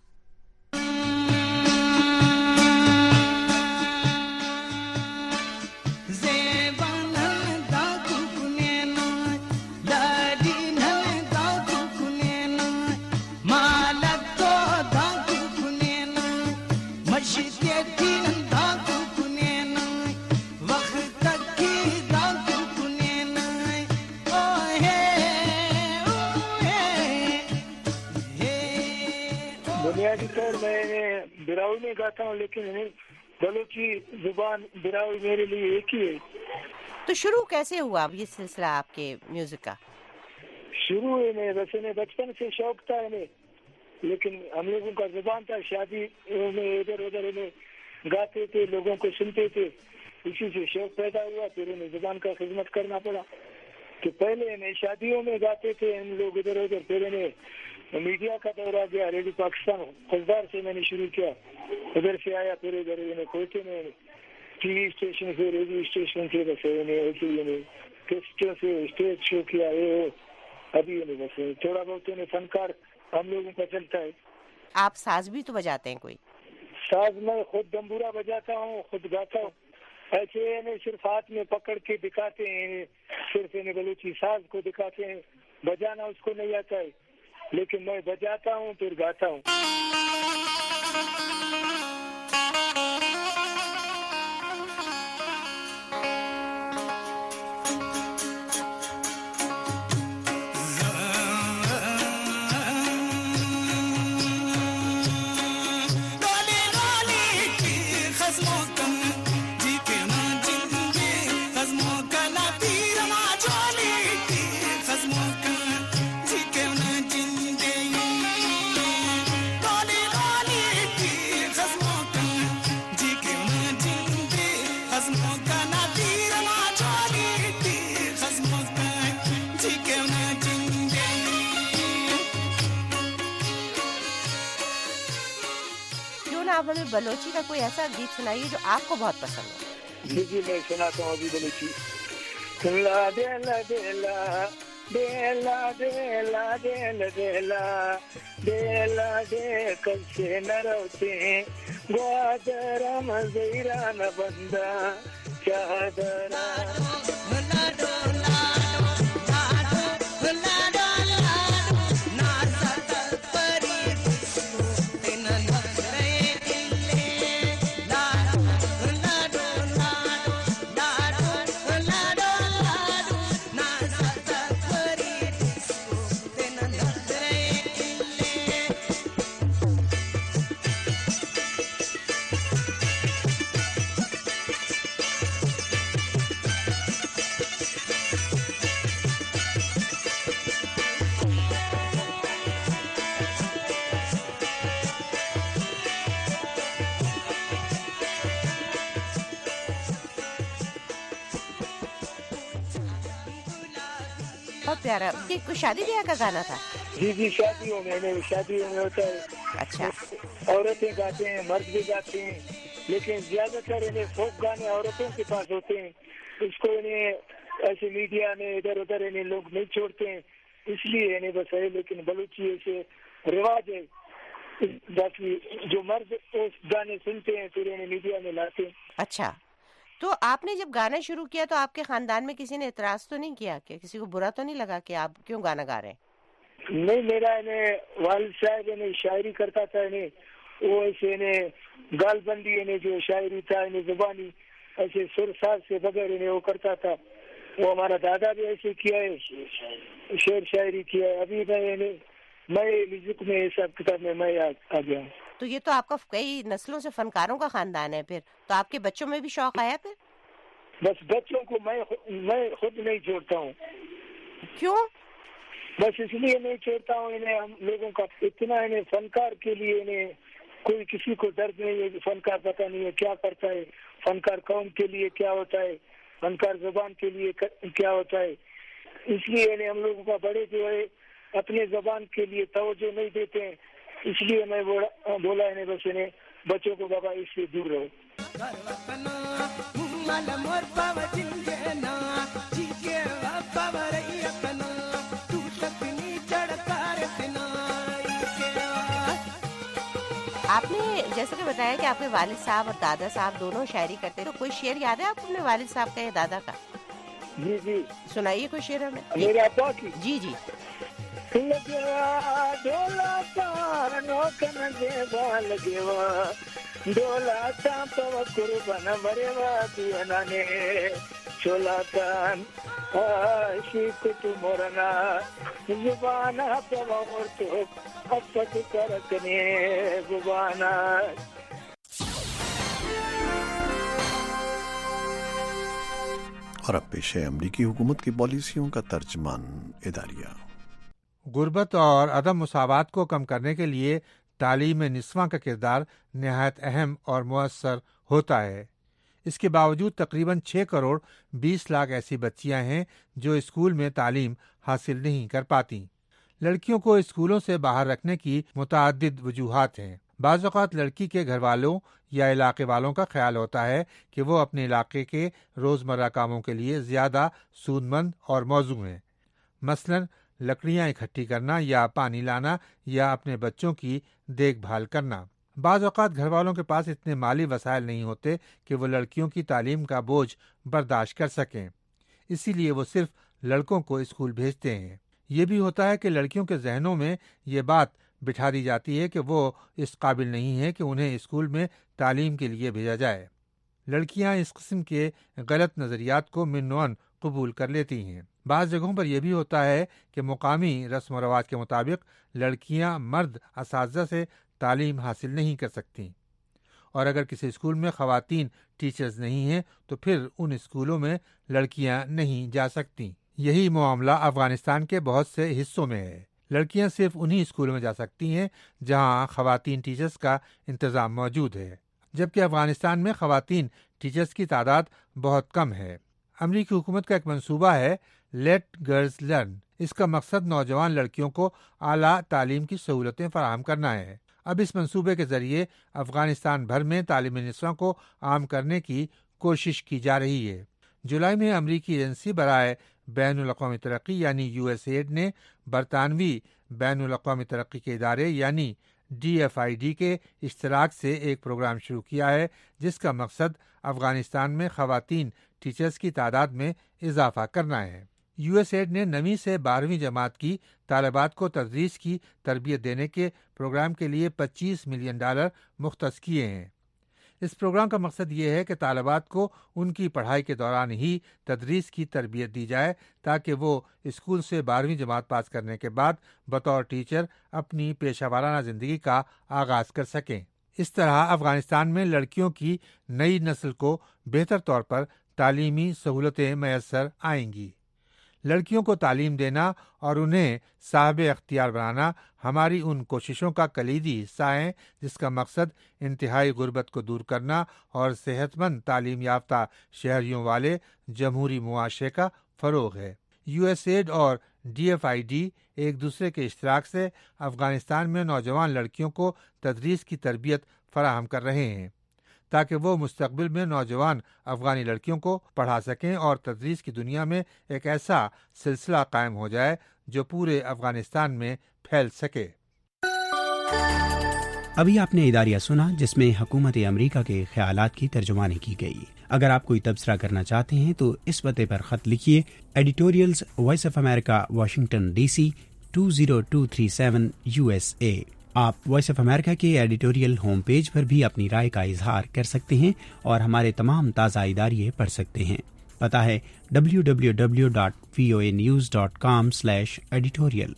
بنیادی طور میں براؤی میں گاتا ہوں، لیکن بلوچی زبان براؤی میرے لیے ایک ہی ہے۔ تو شروع کیسے ہوا یہ سلسلہ آپ کے میوزک کا؟ شروع میں ویسے میں بچپن سے شوق تھا انہیں، لیکن ہم لوگوں کا زبان تھا، شادی میں ادھر ادھر انہیں گاتے تھے، لوگوں کو سنتے تھے، اسی سے شوق پیدا ہوا۔ پھر انہیں زبان کا خدمت کرنا پڑا کہ پہلے انہیں شادیوں میں گاتے تھے ہم لوگ ادھر ادھر، پھر انہیں میڈیا کا دور آ گیا، ریڈیو پاکستان خزدار سے میں نے شروع کیا، ادھر سے آیا، پھر ادھر انہیں کوئٹے میں ٹی وی اسٹیشن سے، ریڈیو اسٹیشن سے، بس انہیں کیسٹوں سے اسٹیج شو کیا، ابھی انہیں بس تھوڑا بہت انہیں فنکار ہم لوگوں کا چلتا ہے۔ آپ ساز بھی تو بجاتے ہیں کوئی؟ ساز میں خود دمبورا بجاتا ہوں، خود گاتا ہوں، ایسے انہیں صرف ہاتھ میں پکڑ کے دکھاتے ہیں، صرف انہیں بلوچی ساز کو دکھاتے ہیں، بجانا اس کو نہیں آتا ہے، لیکن میں بجاتا ہوں پھر گاتا ہوں۔ جی کے نا جی کے خزموں کا نا تیر نا جولی آپ ہمیں بلوچی کا کوئی ایسا گیت سنائیے جو آپ کو بہت پسند ہو. جی جی میں سناتا ہوں ابھی بلوچی. لا دیلا دیلا دیلا دیلا دیلا دیلا دیلا دے کسے نروتے گوادر مزیران بندہ چادرہ. پیارا. یہ کوئی شادی بیاہ کا گانا تھا؟ جی جی شادیوں میں شادیوں میں ہوتا ہے. اچھا. عورتیں گاتے ہیں مرد بھی گاتے ہیں لیکن زیادہ تر انہیں فوک گانے عورتوں کے پاس ہوتے ہیں. اس کو انہیں ایسے میڈیا میں ادھر ادھر انہیں لوگ نہیں چھوڑتے ہیں اس لیے انہیں بس ہے. لیکن بلوچی ایسے رواج ہے. باقی جو مرد اس گانے سنتے ہیں پھر انہیں میڈیا میں لاتے ہیں. اچھا. تو آپ نے جب گانا شروع کیا تو آپ کے خاندان میں کسی نے اعتراض تو نہیں کیا کہ کسی کو برا تو نہیں لگا کہ آپ کیوں گانا گا رہے ہیں؟ نہیں, میرا انہیں والد صاحب انہیں شاعری کرتا تھا. انہیں وہ ایسے انہیں گال بندی انہیں جو شاعری تھا انہیں زبانی ایسے سر ساز سے بغیر انہیں وہ کرتا تھا. وہ ہمارا دادا بھی ایسے کیا ہے, شعر شاعری کیا ہے. ابھی میں انہیں میں میوزک میں سب کتاب میں میں آ گیا ہوں. تو یہ تو آپ کا کئی نسلوں سے فنکاروں کا خاندان ہے. پھر تو آپ کے بچوں میں بھی شوق آیا پھر؟ بس بچوں کو میں میں خود نہیں چھوڑتا ہوں. کیوں؟ بس اس لیے نہیں چھوڑتا ہوں. انہیں ہم لوگوں کا اتنا انہیں فنکار کے لیے انہیں کوئی کسی کو درد نہیں ہے. فنکار پتہ نہیں ہے کیا کرتا ہے. فنکار قوم کے لیے کیا ہوتا ہے, فنکار زبان کے لیے کیا ہوتا ہے. اس لیے انہیں ہم لوگوں کا بڑے جو ہے اپنے زبان کے لیے توجہ نہیں دیتے ہیں. اس لیے میں بولا انہیں بس انہیں بچوں کو بابا اس سے دور رہو. آپ نے جیسے کہ بتایا کہ آپ کے والد صاحب اور دادا صاحب دونوں شاعری کرتے, تو کوئی شعر یاد ہے آپ کو اپنے والد صاحب کا یا دادا کا؟ جی جی سنائیے کوئی شعر ہمیں. میرے ابا کی. جی جی. لگوا ڈولا تانو کن دیوا لگوا ڈولا تا پو قربان مروا دینا نے چولا تان عاشق تو مرنا زبانا پو اور تو افت کرکنے زبانا. اور اب پیش ہے امریکی حکومت کی پالیسیوں کا ترجمان اداریہ. غربت اور عدم مساوات کو کم کرنے کے لیے تعلیم نسواں کا کردار نہایت اہم اور مؤثر ہوتا ہے. اس کے باوجود تقریباً چھ کروڑ بیس لاکھ ایسی بچیاں ہیں جو اسکول میں تعلیم حاصل نہیں کر پاتی. لڑکیوں کو اسکولوں سے باہر رکھنے کی متعدد وجوہات ہیں. بعض اوقات لڑکی کے گھر والوں یا علاقے والوں کا خیال ہوتا ہے کہ وہ اپنے علاقے کے روزمرہ کاموں کے لیے زیادہ سود مند اور موزوں ہیں. مثلاً لکڑیاں اکٹھی کرنا یا پانی لانا یا اپنے بچوں کی دیکھ بھال کرنا. بعض اوقات گھر والوں کے پاس اتنے مالی وسائل نہیں ہوتے کہ وہ لڑکیوں کی تعلیم کا بوجھ برداشت کر سکیں, اسی لیے وہ صرف لڑکوں کو اسکول بھیجتے ہیں. یہ بھی ہوتا ہے کہ لڑکیوں کے ذہنوں میں یہ بات بٹھا دی جاتی ہے کہ وہ اس قابل نہیں ہے کہ انہیں اسکول میں تعلیم کے لیے بھیجا جائے. لڑکیاں اس قسم کے غلط نظریات کو منوان قبول کر لیتی ہیں. بعض جگہوں پر یہ بھی ہوتا ہے کہ مقامی رسم و رواج کے مطابق لڑکیاں مرد اساتذہ سے تعلیم حاصل نہیں کر سکتی, اور اگر کسی اسکول میں خواتین ٹیچرز نہیں ہیں تو پھر ان اسکولوں میں لڑکیاں نہیں جا سکتی. یہی معاملہ افغانستان کے بہت سے حصوں میں ہے. لڑکیاں صرف انہی اسکولوں میں جا سکتی ہیں جہاں خواتین ٹیچرز کا انتظام موجود ہے, جبکہ افغانستان میں خواتین ٹیچرز کی تعداد بہت کم ہے. امریکی حکومت کا ایک منصوبہ ہے لیٹ گرلز لرن. اس کا مقصد نوجوان لڑکیوں کو اعلیٰ تعلیم کی سہولتیں فراہم کرنا ہے. اب اس منصوبے کے ذریعے افغانستان بھر میں تعلیمی نصفوں کو عام کرنے کی کوشش کی جا رہی ہے۔ جولائی میں امریکی ایجنسی برائے بین الاقوامی ترقی یعنی یو ایس ایڈ نے برطانوی بین الاقوامی ترقی کے ادارے یعنی ڈی ایف آئی ڈی کے اشتراک سے ایک پروگرام شروع کیا ہے جس کا مقصد افغانستان میں خواتین ٹیچرز کی تعداد میں اضافہ کرنا ہے۔ یو ایس ایڈ نے نویں سے بارہویں جماعت کی طالبات کو تدریس کی تربیت دینے کے پروگرام کے لیے پچیس ملین ڈالر مختص کیے ہیں۔ اس پروگرام کا مقصد یہ ہے کہ طالبات کو ان کی پڑھائی کے دوران ہی تدریس کی تربیت دی جائے تاکہ وہ اسکول سے بارہویں جماعت پاس کرنے کے بعد بطور ٹیچر اپنی پیشہ ورانہ زندگی کا آغاز کر سکیں۔ اس طرح افغانستان میں لڑکیوں کی نئی نسل کو بہتر طور پر تعلیمی سہولتیں میسر آئیں گی۔ لڑکیوں کو تعلیم دینا اور انہیں صاحب اختیار بنانا ہماری ان کوششوں کا کلیدی حصہ ہے جس کا مقصد انتہائی غربت کو دور کرنا اور صحت مند تعلیم یافتہ شہریوں والے جمہوری معاشرے کا فروغ ہے۔ یو ایس ایڈ اور ڈی ایف آئی ڈی ایک دوسرے کے اشتراک سے افغانستان میں نوجوان لڑکیوں کو تدریس کی تربیت فراہم کر رہے ہیں تاکہ وہ مستقبل میں نوجوان افغانی لڑکیوں کو پڑھا سکیں اور تدریس کی دنیا میں ایک ایسا سلسلہ قائم ہو جائے جو پورے افغانستان میں پھیل سکے۔ ابھی آپ نے اداریہ سنا جس میں حکومت امریکہ کے خیالات کی ترجمانی کی گئی۔ اگر آپ کوئی تبصرہ کرنا چاہتے ہیں تو اس پتے پر خط لکھیے، editorials voice of America, Washington D C two zero two three seven U S A. آپ وائس آف امریکہ کے ایڈیٹوریل ہوم پیج پر بھی اپنی رائے کا اظہار کر سکتے ہیں اور ہمارے تمام تازہ اداریے پڑھ سکتے ہیں۔ پتہ ہے W W W dot V O A news dot com slash editorial.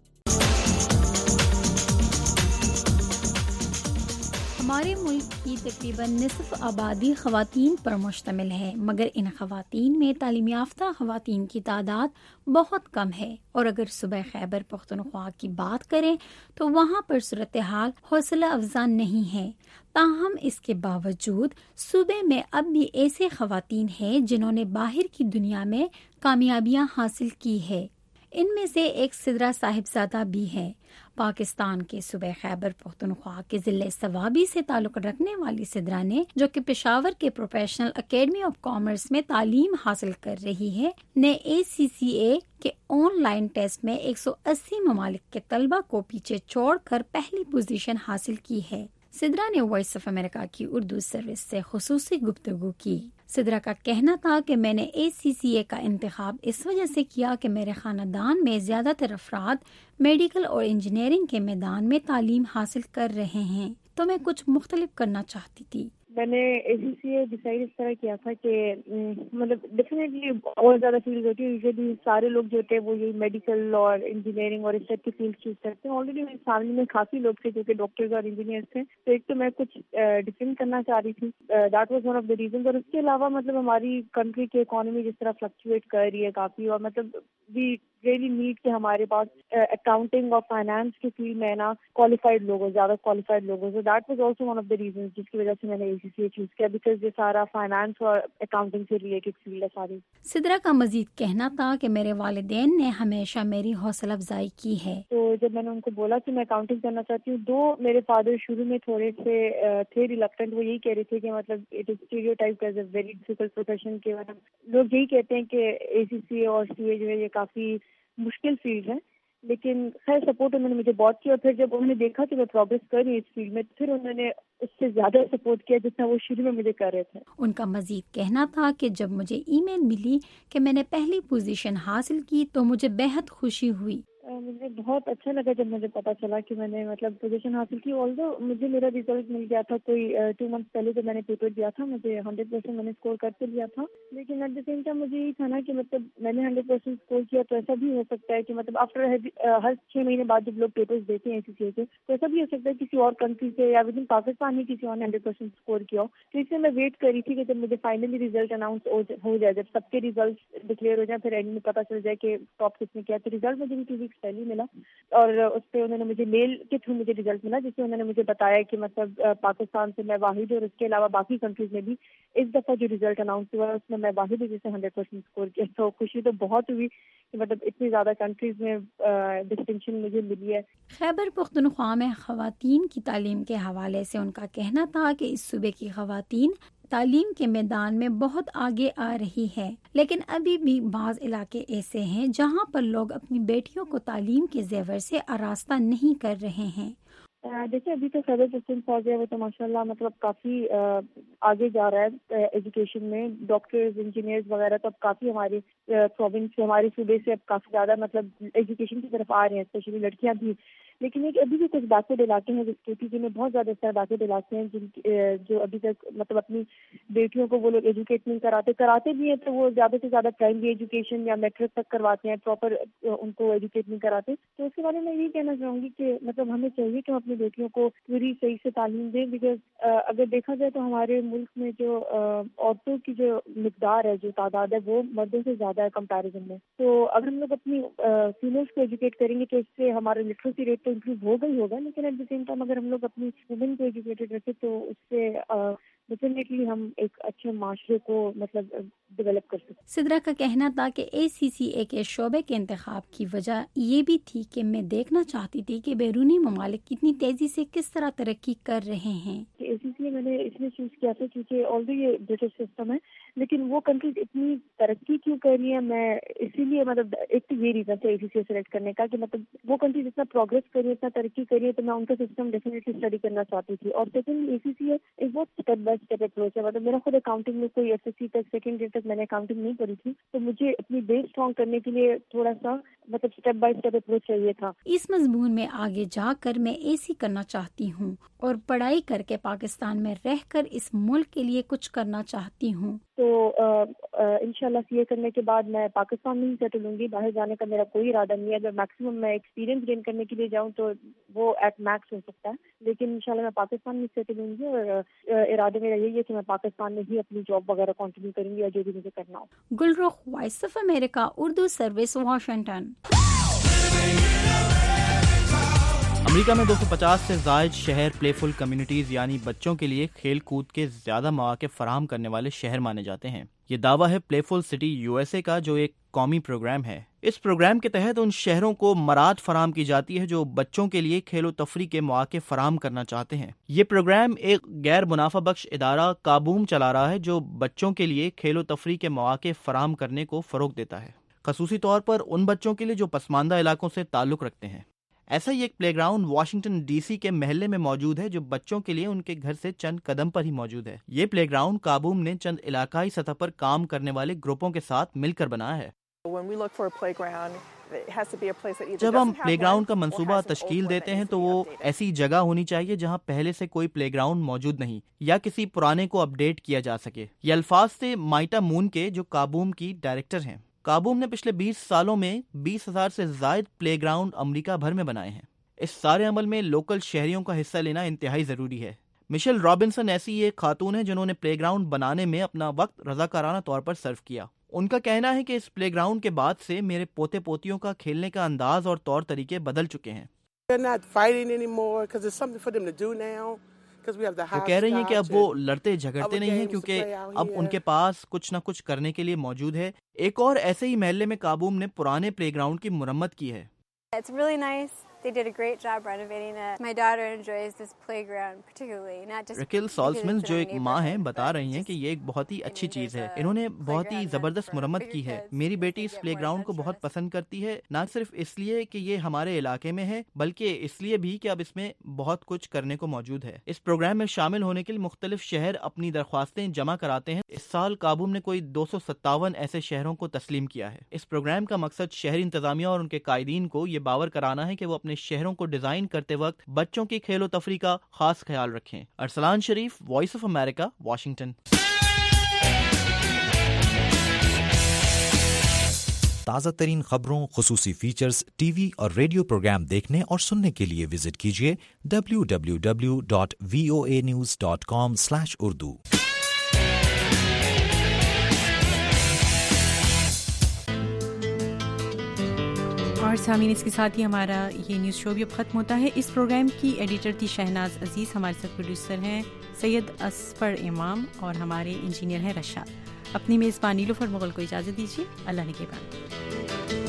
ہمارے ملک کی تقریباً نصف آبادی خواتین پر مشتمل ہے، مگر ان خواتین میں تعلیم یافتہ خواتین کی تعداد بہت کم ہے، اور اگر صوبہ خیبر پختونخوا کی بات کریں تو وہاں پر صورتحال حوصلہ افزا نہیں ہے۔ تاہم اس کے باوجود صوبے میں اب بھی ایسے خواتین ہیں جنہوں نے باہر کی دنیا میں کامیابیاں حاصل کی ہے۔ ان میں سے ایک سدرا صاحبزادہ بھی ہے۔ پاکستان کے صوبہ خیبر پختونخوا کے ضلع سوابی سے تعلق رکھنے والی سدرا نے، جو کہ پشاور کے پروفیشنل اکیڈمی آف کامرس میں تعلیم حاصل کر رہی ہے، نے اے سی سی اے کے آن لائن ٹیسٹ میں ایک سو اسی ممالک کے طلبہ کو پیچھے چھوڑ کر پہلی پوزیشن حاصل کی ہے۔ سدرا نے وائس آف امریکہ کی اردو سروس سے خصوصی گفتگو کی۔ سدرا کا کہنا تھا کہ میں نے اے سی سی اے کا انتخاب اس وجہ سے کیا کہ میرے خاندان میں زیادہ تر افراد میڈیکل اور انجینئرنگ کے میدان میں تعلیم حاصل کر رہے ہیں، تو میں کچھ مختلف کرنا چاہتی تھی۔ میں نے اے سی سی اے ڈیسائڈ اس طرح کیا تھا کہ مطلب ڈیفینیٹلی اور زیادہ فیلڈ ہوتی ہے، یوزلی سارے لوگ جو تھے وہ یہ میڈیکل اور انجینئرنگ اور اس ٹائپ کی فیلڈ چوز کرتے ہیں۔ آلریڈی میری فیملی میں کافی لوگ تھے جو کہ ڈاکٹرز اور انجینئرس تھے، تو ایک تو میں کچھ ڈفرینٹ کرنا چاہ رہی تھی، that was one of the reasons. اور اس کے علاوہ مطلب ہماری کنٹری کی اکانومی جس طرح فلکچویٹ کر رہی ہے کافی، اور مطلب وی ریئلی نیڈ کہ ہمارے پاس اکاؤنٹنگ اور فائنانس کی فیلڈ میں نا کوالیفائڈ لوگ ہو، زیادہ کوالیفائڈ لوگ ہو۔ So that was also one of the reasons جس کی وجہ سے میں نے اے سی سی اے چوز کیا، بیکاز یہ سارا فائنانس اور اکاؤنٹنگ سے ریلیٹڈ فیلڈ ہے ساری۔ سدرا کا مزید کہنا تھا کہ میرے والدین نے ہمیشہ میری حوصلہ افزائی کی ہے۔ تو جب میں نے ان کو بولا کہ میں اکاؤنٹنگ کرنا چاہتی ہوں، دو میرے فادر شروع میں تھوڑے سے تھے ریلکٹنٹ، وہ یہی کہہ رہے تھے کہ مطلب it is stereotyped as a very difficult profession, کہ مطلب لوگ یہی کہتے ہیں کہ اے سی سی اے اور سی اے جو ہے یہ کافی مشکل فیلڈ ہے، لیکن خیر سپورٹ انہوں نے مجھے بہت کیا، اور پھر جب انہوں نے دیکھا کہ میں پروگریس کر رہی ہوں اس فیلڈ میں، پھر انہوں نے اس سے زیادہ سپورٹ کیا جتنا وہ شروع میں مجھے کر رہے تھے۔ ان کا مزید کہنا تھا کہ جب مجھے ای میل ملی کہ میں نے پہلی پوزیشن حاصل کی تو مجھے بہت خوشی ہوئی۔ مجھے بہت اچھا لگا جب مجھے پتا چلا کہ میں نے مطلب پوزیشن حاصل کی، آلدو مجھے میرا ریزلٹ مل گیا تھا کوئی ٹو منتھس پہلے جب میں نے پیپر دیا تھا، مجھے ہنڈریڈ پرسینٹ میں نے اسکور کر کے لیا تھا، لیکن ایٹ دا سیم ٹائم مجھے یہی تھا نا کہ مطلب میں نے ہنڈریڈ پرسینٹ اسکور کیا تو ایسا بھی ہو سکتا ہے کہ مطلب آفٹر ہر چھ مہینے بعد جب لوگ پیپرز دیتے ہیں اے سی سی اے کے، تو ایسا بھی ہو سکتا ہے کسی اور کنٹری سے یا ود ان پاکستان ہی کسی اور نے ہنڈریڈ پرسینٹ اسکور کیا ہو۔ تو اس لیے میں ویٹ کر رہی تھی کہ جب مجھے فائنلی ریزلٹ اناؤنس ہو جائے، جب سب کے ریزلٹ ڈکلیئر ہو جائیں، پھر اینڈ میں پتا چل جائے کہ ٹاپ کس نے کیا۔ تو ریزلٹ مجھے بھی ٹو ویکس پہلے ملا، اور اس پہ انہوں نے مجھے میل کے تھرو مجھے ریزلٹ ملا، جس میں انہوں نے مجھے بتایا کہ مطلب پاکستان سے میں واحد اور اس کے علاوہ باقی کنٹریز میں بھی اس دفعہ جو ریزلٹ اناؤنس ہوا ہے اس میں میں واحد ہوں جس نے ہنڈریڈ پرسینٹ اسکور کیا۔ تو خوشی تو بہت ہوئی کہ کہ مطلب اتنی زیادہ کنٹریز میں ڈسٹنکشن مجھے ملی ہے. خیبر پختونخوا میں خواتین کی تعلیم کے حوالے سے ان کا کہنا تھا کہ اس صوبے کی خواتین تعلیم کے میدان میں بہت آگے آ رہی ہے، لیکن ابھی بھی بعض علاقے ایسے ہیں جہاں پر لوگ اپنی بیٹیوں کو تعلیم کے زیور سے آراستہ نہیں کر رہے ہیں. دیکھیں ابھی تو خیبر پختونخوا جو ہے وہ تو ماشاء اللہ مطلب کافی آگے جا رہا ہے ایجوکیشن میں. ڈاکٹرز، انجینئرز وغیرہ تو اب کافی ہماری پروونس سے، ہمارے صوبے سے اب کافی زیادہ مطلب ایجوکیشن کی طرف آ رہے ہیں، اسپیشلی لڑکیاں بھی. لیکن ایک ابھی بھی کچھ بیکورڈ علاقے ہیں جس کے پی میں بہت زیادہ اس طرح بیکورڈ علاقے ہیں جن جو ابھی تک مطلب اپنی بیٹیوں کو وہ لوگ ایجوکیٹ نہیں کراتے کراتے بھی ہیں تو وہ زیادہ سے زیادہ پرائمری ایجوکیشن یا میٹرک تک کرواتے ہیں، پراپر ان کو ایجوکیٹ نہیں کراتے. تو اس کے بارے میں یہ کہنا چاہوں گی کہ مطلب ہمیں چاہیے کہ ہم اپنی بیٹیوں کو پوری صحیح سے تعلیم دیں، بیکاز اگر دیکھا جائے تو ہمارے ملک میں جو عورتوں کی جو مقدار ہے، جو تعداد ہے، وہ مردوں سے زیادہ ہے کمپیریزن میں. تو اگر ہم لوگ اپنی فیمیلس کو ایجوکیٹ کریں گے تو اس سے ہمارا لٹریسی ریٹ تو امپروو ہوگا ہی ہوگا، لیکن ایٹ دا سیم ٹائم اگر ہم لوگ اپنی وومن کو ایجوکیٹڈ رکھیں تو اس سے ڈیفینیٹلی ہم ایک اچھے معاشرے کو مطلب ڈیولپ کر سکتے. سدرا کا کہنا تھا کہ اے سی سی اے کے شعبے کے انتخاب کی وجہ یہ بھی تھی کہ میں دیکھنا چاہتی تھی کہ بیرونی ممالک کتنی تیزی سے کس طرح ترقی کر رہے ہیں. اے سی سی اے میں نے اس لیے چوز کیا تھا کیونکہ آلریڈی یہ برٹش سسٹم ہے، لیکن وہ کنٹریز اتنی ترقی کیوں کر رہی ہیں، میں اسی لیے مطلب ایک تو یہ ریزن تھا اے سی سی اے سلیکٹ کرنے کا کہ مطلب وہ کنٹریز اتنا پروگریس کر رہی ہے، اتنا ترقی کر رہی ہے، تو میں ان کا سسٹم ڈیفینیٹلی اسٹڈی کرنا چاہتی تھی. اور سیکنڈ اے سی سی اے ایک بہت اسٹیپ بائی اسٹیپ اپروچ ہے. مطلب میرا خود اکاؤنٹنگ میں کوئی ایس ایس سی تک سیکنڈ ایئر تک میں نے اکاؤنٹنگ نہیں کری تھی، تو مجھے اپنی بیس اسٹرانگ کرنے کے لیے تھوڑا سا مطلب اسٹیپ بائی اسٹیپ اپروچ چاہیے تھا. اس مضمون میں آگے جا کر میں اے سی کرنا چاہتی ہوں اور پڑھائی کر کے پاکستان میں رہ کر اس ملک کے لیے کچھ کرنا چاہتی ہوں. تو انشاءاللہ سی اے کرنے کے بعد میں پاکستان میں ہی سیٹل ہوں گی. باہر جانے کا میرا کوئی ارادہ نہیں ہے. اگر میکسیمم میں ایکسپیرینس گین کرنے کے لیے جاؤں تو وہ ایٹ میکس ہو سکتا ہے، لیکن انشاءاللہ میں پاکستان میں سیٹل ہوں گی اور ارادہ میرا یہی ہے کہ میں پاکستان میں ہی اپنی جاب وغیرہ کنٹینیو کروں گی یا جو بھی مجھے کرنا ہو. Gulrukh, voice of America Urdu service, Washington. America میں دو سو پچاس سے زائد شہر پلے فل کمیونٹیز یعنی بچوں کے لیے کھیل کود کے زیادہ مواقع فراہم کرنے والے شہر مانے جاتے ہیں. یہ دعویٰ ہے playful city U S A کا، جو ایک قومی پروگرام ہے. اس پروگرام کے تحت ان شہروں کو مراعات فراہم کی جاتی ہے جو بچوں کے لیے کھیل و تفریح کے مواقع فراہم کرنا چاہتے ہیں. یہ پروگرام ایک غیر منافع بخش ادارہ کابوم چلا رہا ہے جو بچوں کے لیے کھیل و تفریح کے مواقع فراہم کرنے کو فروغ دیتا ہے، خصوصی طور پر ان بچوں کے لیے جو پسماندہ علاقوں سے تعلق رکھتے ہیں. ایسا ہی ایک playground Washington D C کے محلے میں موجود ہے جو بچوں کے لیے ان کے گھر سے چند قدم پر ہی موجود ہے. یہ پلے گراؤنڈ کابوم نے چند علاقائی سطح پر کام کرنے والے گروپوں کے ساتھ مل کر بنایا ہے. جب ہم پلے گراؤنڈ کا منصوبہ تشکیل دیتے ہیں تو وہ ایسی جگہ ہونی چاہیے جہاں پہلے سے کوئی پلے گراؤنڈ موجود نہیں یا کسی پرانے کو اپڈیٹ کیا جا سکے. یہ الفاظ تھے مائٹا مون کے، جو کابوم کی ڈائریکٹر ہیں. کابوم نے پچھلے بیس سالوں میں بیس ہزار سے زائد پلے گراؤنڈ امریکہ بھر میں بنائے ہیں. اس سارے عمل میں لوکل شہریوں کا حصہ لینا انتہائی ضروری ہے. مشیل رابنسن ایسی ایک خاتون ہیں جنہوں نے پلے گراؤنڈ بنانے میں اپنا وقت رضاکارانہ طور پر صرف کیا. ان کا کہنا ہے کہ اس پلے گراؤنڈ کے بعد سے میرے پوتے پوتیوں کا کھیلنے کا انداز اور طور طریقے بدل چکے ہیں. وہ کہہ رہی ہیں کہ اب وہ لڑتے جھگڑتے نہیں ہیں کیونکہ اب ان کے پاس کچھ نہ کچھ کرنے کے لیے موجود ہے. ایک اور ایسے ہی محلے میں کابوم نے پرانے پلے گراؤنڈ کی مرمت کی ہے. It's really nice. They did a great job renovating it. My daughter enjoys this playground particularly, not just Rachel Salzman جو ایک ماں ہیں بتا رہی ہیں کہ یہ ایک بہت ہی اچھی چیز ہے. انہوں نے بہت ہی زبردست مرمت کی ہے. میری بیٹی اس پلے گراؤنڈ کو بہت پسند کرتی ہے، نہ صرف اس لیے کہ یہ ہمارے علاقے میں ہے بلکہ اس لیے بھی کہ اب اس میں بہت کچھ کرنے کو موجود ہے. اس پروگرام میں شامل ہونے کے لیے مختلف شہر اپنی درخواستیں جمع کراتے ہیں. اس سال کابوم نے کوئی دو سو ستاون ایسے شہروں کو تسلیم کیا ہے. اس پروگرام کا مقصد شہری انتظامیہ اور ان کے قائدین کو یہ باور کرانا ہے کہ وہ اپنے شہروں کو ڈیزائن کرتے وقت بچوں کی کھیل و تفریح کا خاص خیال رکھیں. Arsalan Sharif, voice of America, Washington. تازہ ترین خبروں، خصوصی فیچرز، ٹی وی اور ریڈیو پروگرام دیکھنے اور سننے کے لیے وزٹ کیجیے W W W dot V O A news dot com slash Urdu. اور سامعین، اس کے ساتھ ہی ہمارا یہ نیوز شو بھی اب ختم ہوتا ہے. اس پروگرام کی ایڈیٹر تھی شہناز عزیز، ہمارے ساتھ پروڈیوسر ہیں سید اصفر امام اور ہمارے انجینئر ہیں رشاد. اپنی میزبان نیلوفر مغل کو اجازت دیجیے. اللہ نگہبان.